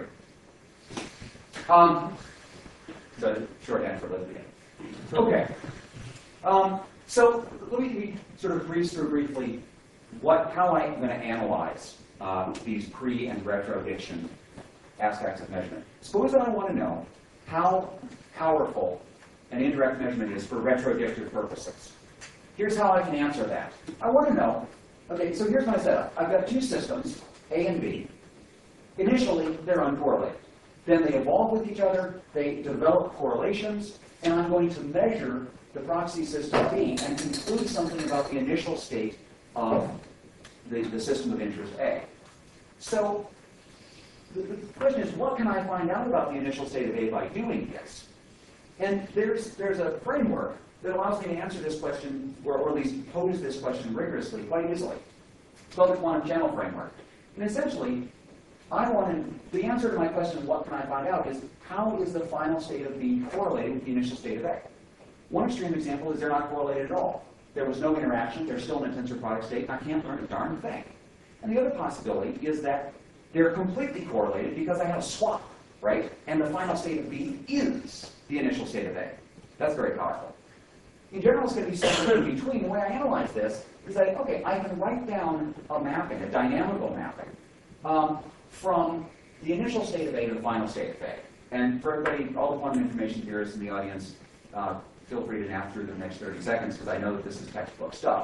So shorthand for lesbian. Okay. So let me sort of breeze through briefly how I'm going to analyze these pre- and retrodiction aspects of measurement. Suppose that I want to know how powerful an indirect measurement is for retrodictive purposes. Here's how I can answer that. I want to know, okay, so here's my setup. I've got two systems, A and B. Initially, they're uncorrelated. Then they evolve with each other, they develop correlations, and I'm going to measure the proxy system B and conclude something about the initial state of the system of interest A. So the question is, what can I find out about the initial state of A by doing this? And there's a framework that allows me to answer this question, or at least pose this question rigorously, quite easily. It's called the quantum channel framework. And essentially, the answer to my question, what can I find out, is how is the final state of B correlated with the initial state of A? One extreme example is they're not correlated at all. There was no interaction, they're still in a tensor product state, and I can't learn a darn thing. And the other possibility is that they're completely correlated because I have a swap, right? And the final state of B is the initial state of A. That's very powerful. In general, it's going to be somewhere in between. The way I analyze this is that, okay, I can write down a mapping, a dynamical mapping, from the initial state of A to the final state of A. And for everybody, all the quantum information theorists in the audience, feel free to nap through the next 30 seconds because I know that this is textbook stuff.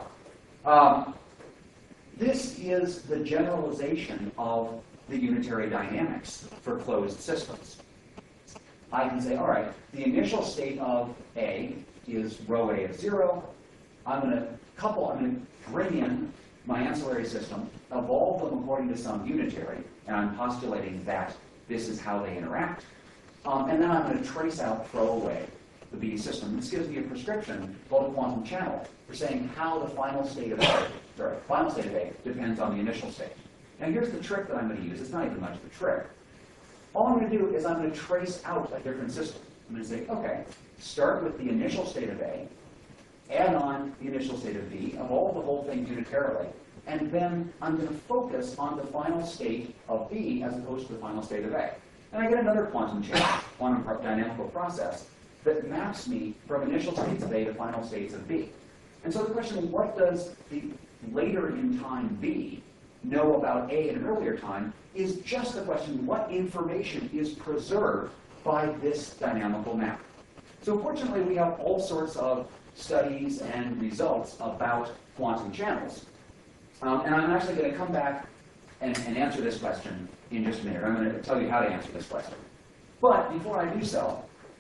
This is the generalization of the unitary dynamics for closed systems. I can say, all right, the initial state of A is rho A of 0. I'm going to bring in my ancillary system, evolve them according to some unitary, and I'm postulating that this is how they interact. And then I'm going to trace out, throw away the B system. This gives me a prescription called a quantum channel for saying how the final state of A depends on the initial state. Now here's the trick that I'm going to use. It's not even much of a trick. All I'm going to do is I'm going to trace out a different system. I'm going to say, okay, start with the initial state of A, add on the initial state of B, evolve the whole thing unitarily, and then I'm going to focus on the final state of B as opposed to the final state of A. And I get another quantum change, quantum dynamical process, that maps me from initial states of A to final states of B. And so the question is, what does the later in time B know about A in an earlier time is just the question, what information is preserved by this dynamical map? So fortunately, we have all sorts of studies and results about quantum channels. And I'm actually going to come back and answer this question in just a minute. I'm going to tell you how to answer this question. But before I do so,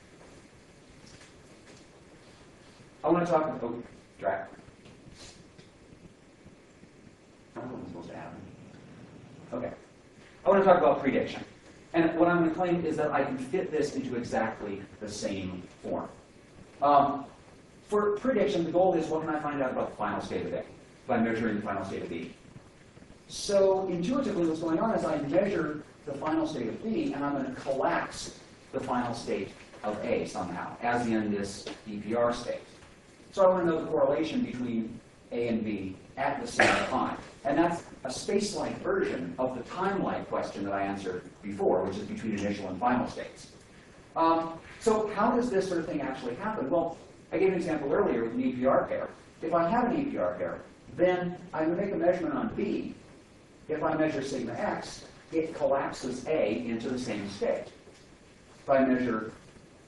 I want to talk about, Drac. I don't know what's supposed to happen. Okay. I want to talk about prediction. And what I'm going to claim is that I can fit this into exactly the same form. For prediction, the goal is what can I find out about the final state of A by measuring the final state of B. So intuitively what's going on is I measure the final state of B and I'm going to collapse the final state of A somehow, as in this EPR state. So I want to know the correlation between A and B at the same time. And that's a space-like version of the time-like question that I answered before, which is between initial and final states. So how does this sort of thing actually happen? Well, I gave an example earlier with an EPR pair. If I have an EPR pair, then I would make a measurement on B. If I measure sigma x, it collapses A into the same state. If I measure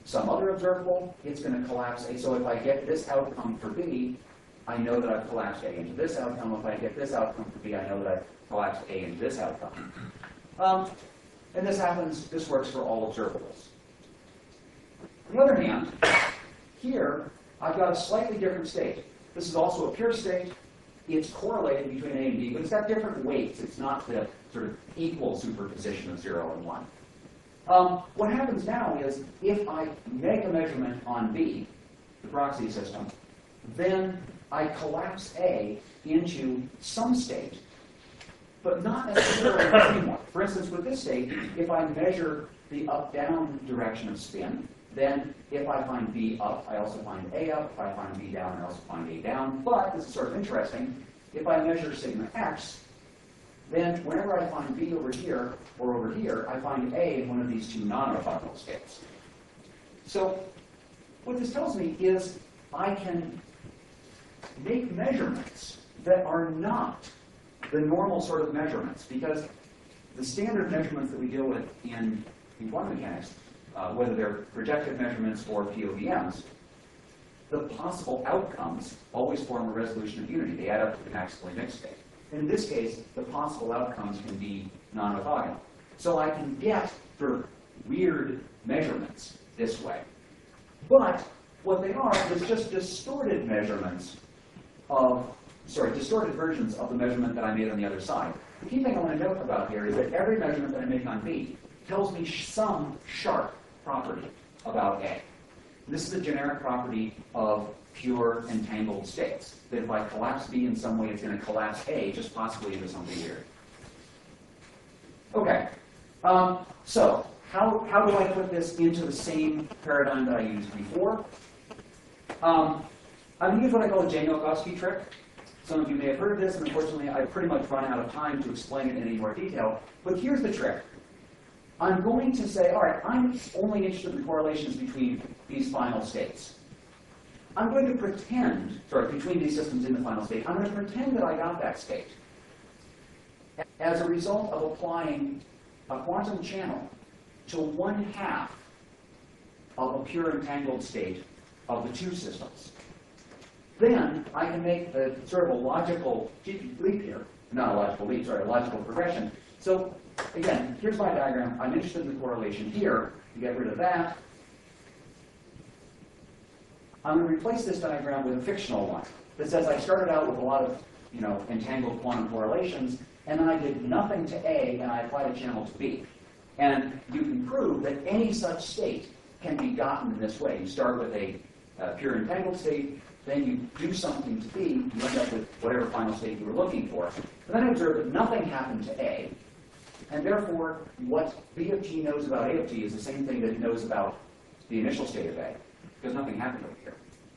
some other observable, it's going to collapse A. So if I get this outcome for B, I know that I've collapsed A into this outcome. If I get this outcome for B, I know that I've collapsed A into this outcome. And this works for all observables. On the other hand, here, I've got a slightly different state. This is also a pure state. It's correlated between A and B, but it's got different weights. It's not the sort of equal superposition of 0 and 1. What happens now is, if I make a measurement on B, the proxy system, then I collapse A into some state, but not necessarily the same one. For instance, with this state, if I measure the up-down direction of spin, then if I find B up, I also find A up. If I find B down, I also find A down. But, this is sort of interesting, if I measure sigma x, then whenever I find B over here or over here, I find A in one of these two non-orthogonal states. So what this tells me is I can make measurements that are not the normal sort of measurements, because the standard measurements that we deal with in quantum mechanics, whether they're projective measurements or POVMs, the possible outcomes always form a resolution of unity. They add up to the maximally mixed state. And in this case, the possible outcomes can be non-orthogonal. So I can get sort of weird measurements this way. But what they are is just distorted measurements of, distorted versions of the measurement that I made on the other side. The key thing I want to note about here is that every measurement that I make on B tells me some sharp property about A. This is a generic property of pure entangled states, that if I collapse B in some way, it's going to collapse A, just possibly into something weird. Okay, so how do I put this into the same paradigm that I used before? I'm going to use what I call a J-Minkowski trick. Some of you may have heard of this, and unfortunately, I've pretty much run out of time to explain it in any more detail. But here's the trick. I'm going to say, all right, I'm only interested in correlations between these final states. I'm going to pretend, between these systems in the final state, I'm going to pretend that I got that state as a result of applying a quantum channel to 1/2 of a pure entangled state of the two systems. Then I can make a sort of a logical leap here. Not a logical leap, a logical progression. So again, here's my diagram. I'm interested in the correlation here. To get rid of that, I'm going to replace this diagram with a fictional one that says I started out with a lot of entangled quantum correlations, and then I did nothing to A, and I applied a channel to B. And you can prove that any such state can be gotten in this way. You start with a pure entangled state, then you do something to B, you end up with whatever final state you were looking for. And then I observe that nothing happened to A, and therefore what B of t knows about A of t is the same thing that it knows about the initial state of A, because nothing happened over here.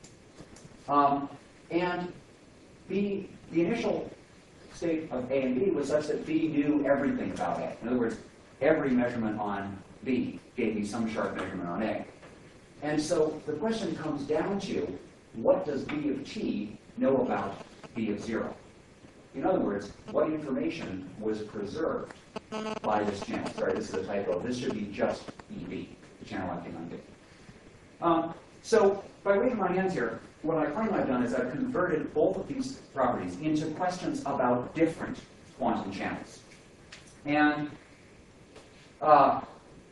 And the initial state of A and B was such that B knew everything about A. In other words, every measurement on B gave me some sharp measurement on A. And so the question comes down to, what does B of t know about B of 0? In other words, what information was preserved by this channel? Sorry, this is a typo. This should be just EB, the channel acting on B. So by waving my hands here, what I claim I've done is I've converted both of these properties into questions about different quantum channels. And I'll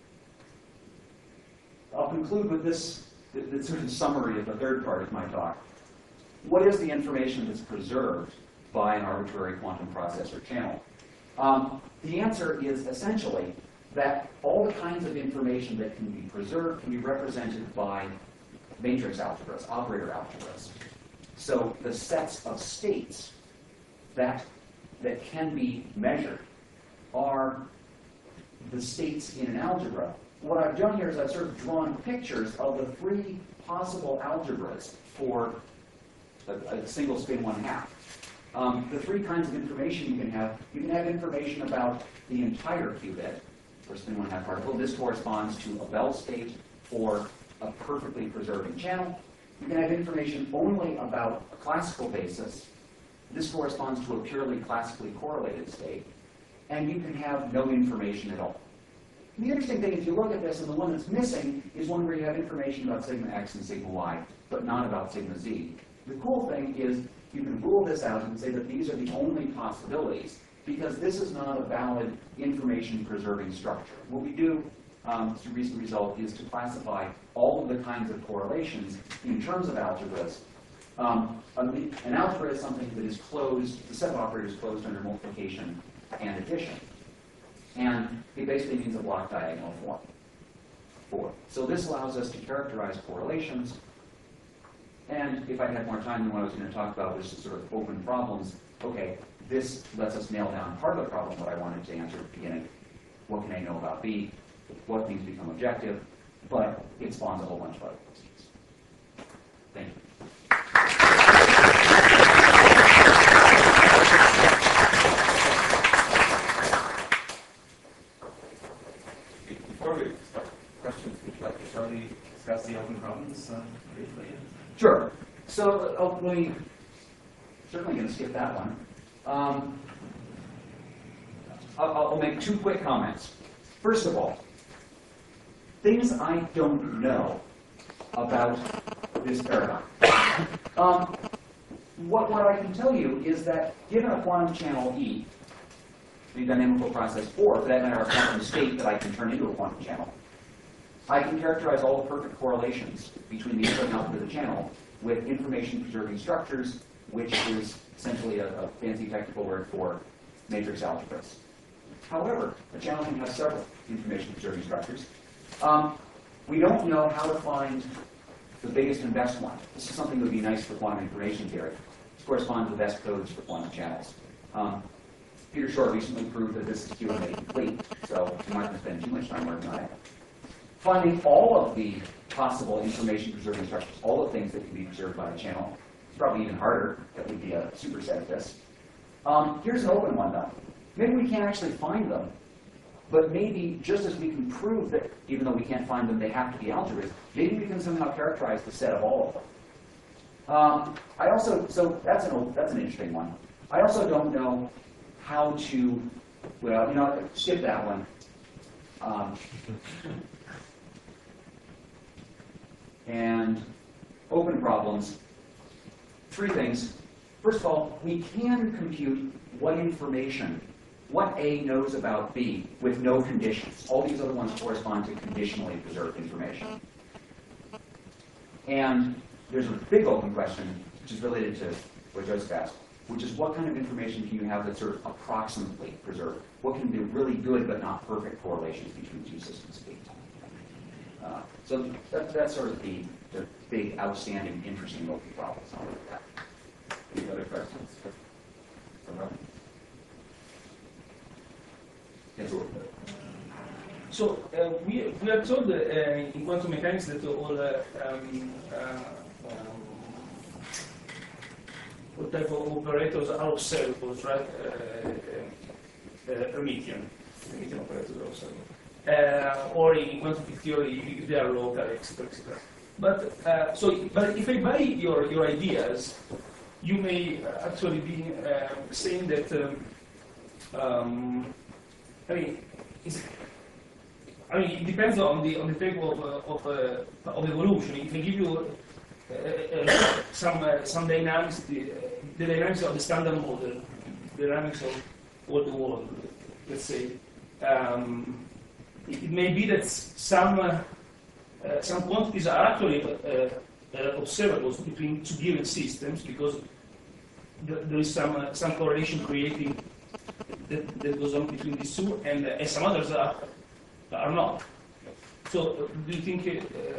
conclude with this sort of summary of the third part of my talk. What is the information that's preserved by an arbitrary quantum process or channel? The answer is essentially that all the kinds of information that can be preserved can be represented by matrix algebras, operator algebras. So the sets of states that can be measured are the states in an algebra. What I've done here is I've sort of drawn pictures of the three possible algebras for a single spin 1/2. The three kinds of information you can have information about the entire qubit for spin 1/2 particle. This corresponds to a Bell state for a perfectly preserving channel. You can have information only about a classical basis. This corresponds to a purely classically correlated state. And you can have no information at all. And the interesting thing, if you look at this, and the one that's missing is one where you have information about sigma x and sigma y, but not about sigma z. The cool thing is you can rule this out and say that these are the only possibilities, because this is not a valid information-preserving structure. What we do, as a recent result, is to classify all of the kinds of correlations in terms of algebras. An algebra is something that is closed, the set of operators closed under multiplication and addition. And it basically means a block diagonal form. So this allows us to characterize correlations. And if I had more time than what I was going to talk about, was just sort of open problems. Okay, this lets us nail down part of the problem that I wanted to answer at the beginning. What can I know about B? What things become objective? But it spawns a whole bunch of other questions. Thank you. Before we start questions, would you like to shortly discuss the open problems briefly? Sure. So let me, certainly going to skip that one. I'll make two quick comments. First of all, things I don't know about this paradigm. What I can tell you is that given a quantum channel E, the dynamical process, or for that matter, a quantum state that I can turn into a quantum channel, I can characterize all the perfect correlations between the input and output of the channel with information-preserving structures, which is essentially a fancy technical word for matrix algebras. However, a channel can have several information-preserving structures. We don't know how to find the biggest and best one. This is something that would be nice for quantum information theory. This corresponds to the best codes for quantum channels. Peter Shor recently proved that this is Q&A complete, so I'm not going to spend too much time working on it. Finding all of the possible information-preserving structures, all the things that can be preserved by a channel, is probably even harder. That would be a superset of this. Here's an open one, though. Maybe we can't actually find them, but maybe just as we can prove that even though we can't find them, they have to be algebras, maybe we can somehow characterize the set of all of them. So that's an interesting one. I also don't know how to, well, skip that one. And open problems, three things. First of all, we can compute what information, what A knows about B with no conditions. All these other ones correspond to conditionally preserved information. And there's a big open question, which is related to what Joseph asked, which is what kind of information can you have that's sort of approximately preserved? What can be really good but not perfect correlations between two systems B? So that's sort of the big, outstanding, interesting open problems. Any other questions? Yes. So we are told in quantum mechanics that all type of operators are observables, right? Hermitian operators are observable. Or in quantum theory, they are local, etc. But if I buy your ideas, you may actually be saying that. It depends on the type of evolution. If I give you some dynamics, the dynamics of the standard model, the dynamics of all the world, let's say, it may be that some quantities are actually observables between two given systems because there is some correlation creating that goes on between these two, and some others are not. So, do you think?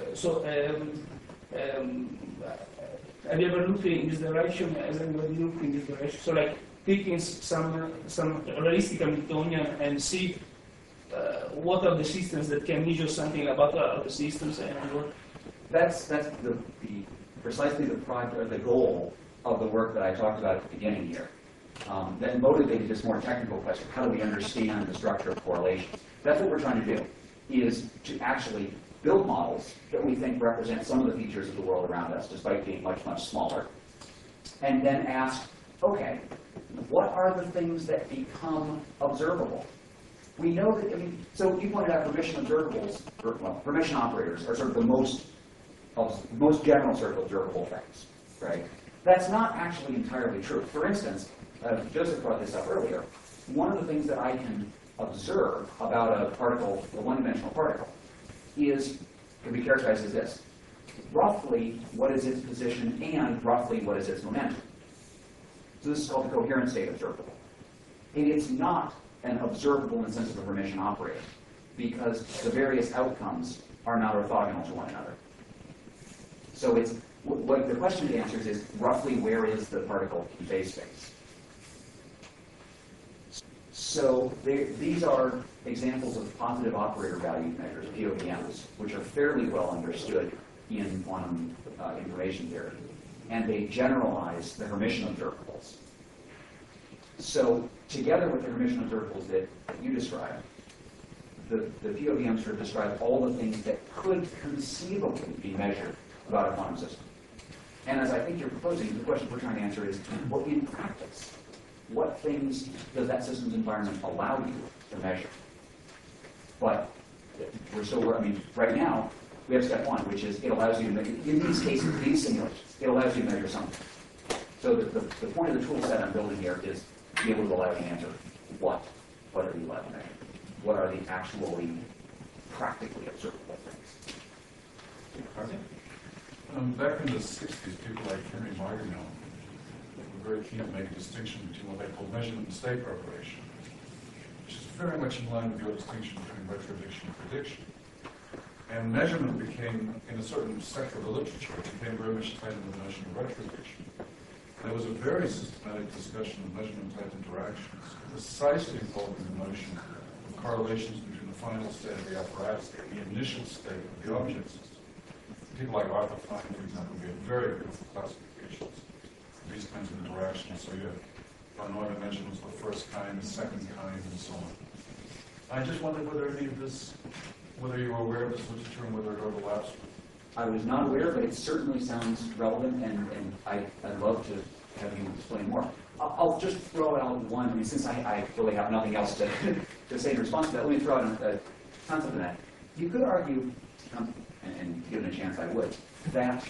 Have you ever looked in this direction? Has anybody looked in this direction? So, like taking some realistic Hamiltonian and see what are the systems that can measure something about other systems and what. That's precisely the goal of the work that I talked about at the beginning here. That motivated this more technical question: how do we understand the structure of correlations? That's what we're trying to do, is to actually build models that we think represent some of the features of the world around us, despite being much, much smaller. And then ask, okay, what are the things that become observable? we know that, I mean, so you pointed out permission observables, or, well, permission operators are sort of the most general sort of observable things, right? That's not actually entirely true. For instance, Joseph brought this up earlier. One of the things that I can observe about a particle, a one-dimensional particle, can be characterized as this. Roughly, what is its position, and roughly, what is its momentum. So this is called the coherent state observable. And it's not an observable in the sense of a permission operator, because the various outcomes are not orthogonal to one another. So it's, what the question it answers is, roughly where is the particle in phase space? So these are examples of positive operator value measures, POVMs, which are fairly well understood in quantum information theory. And they generalize the Hermitian observables. So together with the Hermitian observables that you described, the POVMs sort of describe all the things that could conceivably be measured about a quantum system. And as I think you're proposing, the question we're trying to answer is, well, in practice, what things does that system's environment allow you to measure? But I mean, right now, we have step one, which is it allows you to measure, in these cases, these simulations, it allows you to measure something. So the point of the tool set I'm building here is to be able to allow you to answer what are you allowed to measure? What are the actually practically observable things? Back in the 60s, people like Henry Martineau were very keen to make a distinction between what they call measurement and state preparation, which is very much in line with your distinction between retrodiction and prediction. And measurement became, in a certain sector of the literature, became very much tied to the notion of retrodiction. There was a very systematic discussion of measurement-type interactions, precisely involving the notion of correlations between the final state of the apparatus and the initial state of the object system. People like Arthur Fine, for example, gave very beautiful classifications of these kinds of interactions. So you have von Neumann mentioned was the first kind, the second kind, and so on. I just wondered whether any of this, whether you were aware of this literature and whether it overlaps. I was not aware, but it certainly sounds relevant, and I'd love to have you explain more. I'll just throw out one, I mean, since I really have nothing else to say in response to that, let me throw out a concept of that. You could argue, and given a chance I would, that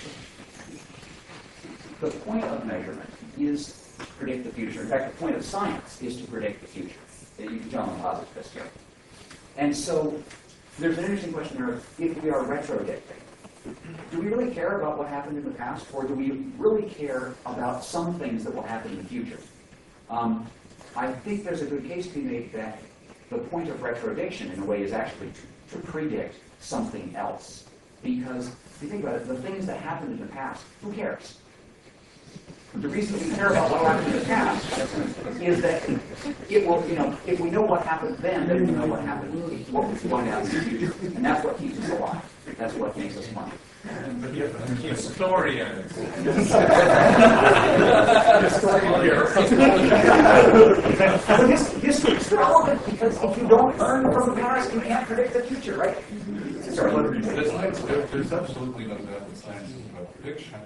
the point of measurement is to predict the future. In fact, the point of science is to predict the future. You can tell I'm a positivist here. And so there's an interesting question here, if we are retrodicting, do we really care about what happened in the past, or do we really care about some things that will happen in the future? I think there's a good case to be made that the point of retrodiction, in a way, is actually to predict something else. Because if you think about it, the things that happened in the past, who cares? The reason we care about what happened in the past is that it will, if we know what happened then we know what happened, what's going to happen in the future. And that's what keeps us alive. That's what makes us money. Historians. History is relevant because if you don't learn from the past, you can't predict the future, right? Sorry. There's absolutely no doubt that science is about prediction.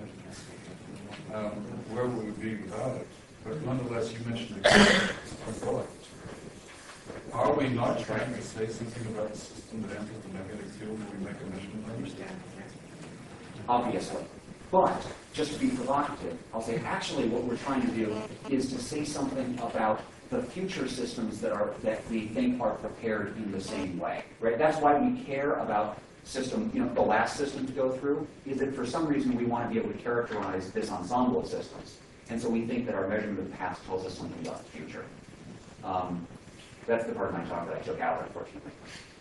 Where would we be without it? But nonetheless, you mentioned the Are we not trying to say something about the system that enters the magnetic field when we make a measurement? Obviously. But, just to be provocative, I'll say actually what we're trying to do is to say something about the future systems that we think are prepared in the same way. Right? That's why we care about system, the last system to go through, is that for some reason we want to be able to characterize this ensemble of systems. And so we think that our measurement of the past tells us something about the future. That's the part of my talk that I took out, unfortunately.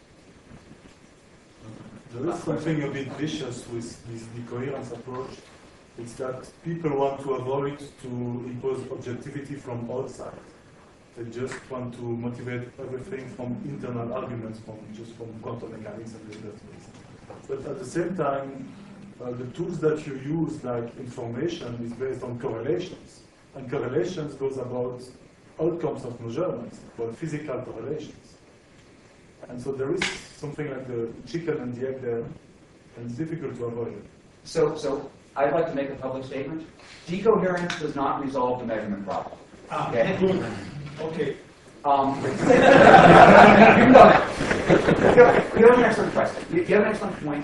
There is something a bit vicious with this decoherence approach. It's that people want to avoid to impose objectivity from outside. They just want to motivate everything from internal arguments, from quantum mechanics and liberties. But at the same time, the tools that you use, like information, is based on correlations. And correlations goes about outcomes of measurements, about physical correlations. And so there is something like the chicken and the egg there, and it's difficult to avoid it. So I'd like to make a public statement. Decoherence does not resolve the measurement problem. Okay. You can go now. You have an excellent question. You have an excellent point.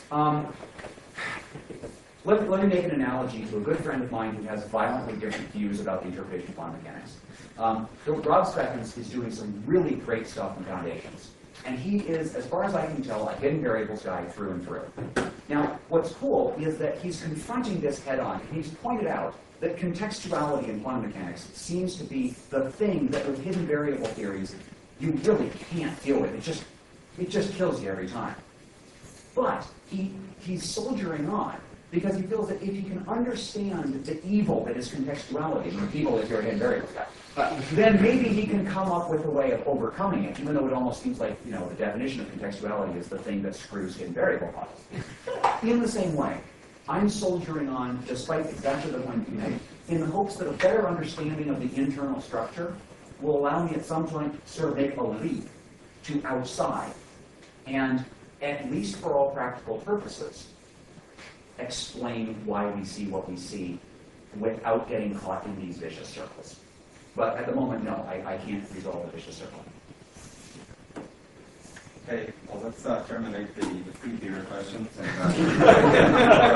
Let me make an analogy to a good friend of mine who has violently different views about the interpretation of quantum mechanics. Rob Speckens is doing some really great stuff in foundations. And he is, as far as I can tell, a hidden variables guy through and through. Now, what's cool is that he's confronting this head on. He's pointed out that contextuality in quantum mechanics seems to be the thing that with hidden variable theories, you really can't deal with. It just kills you every time. But he's soldiering on because he feels that if he can understand the evil that is contextuality, and the evil is your hidden variables guy, then maybe he can come up with a way of overcoming it, even though it almost seems like, the definition of contextuality is the thing that screws hidden variable models. In the same way, I'm soldiering on, despite exactly the point you made, in the hopes that a better understanding of the internal structure will allow me at some point to sort of make a leap to outside, and at least for all practical purposes, explain why we see what we see without getting caught in these vicious circles. But at the moment, no, I can't resolve the vicious circle. Okay, well, let's terminate the free beer questions. And,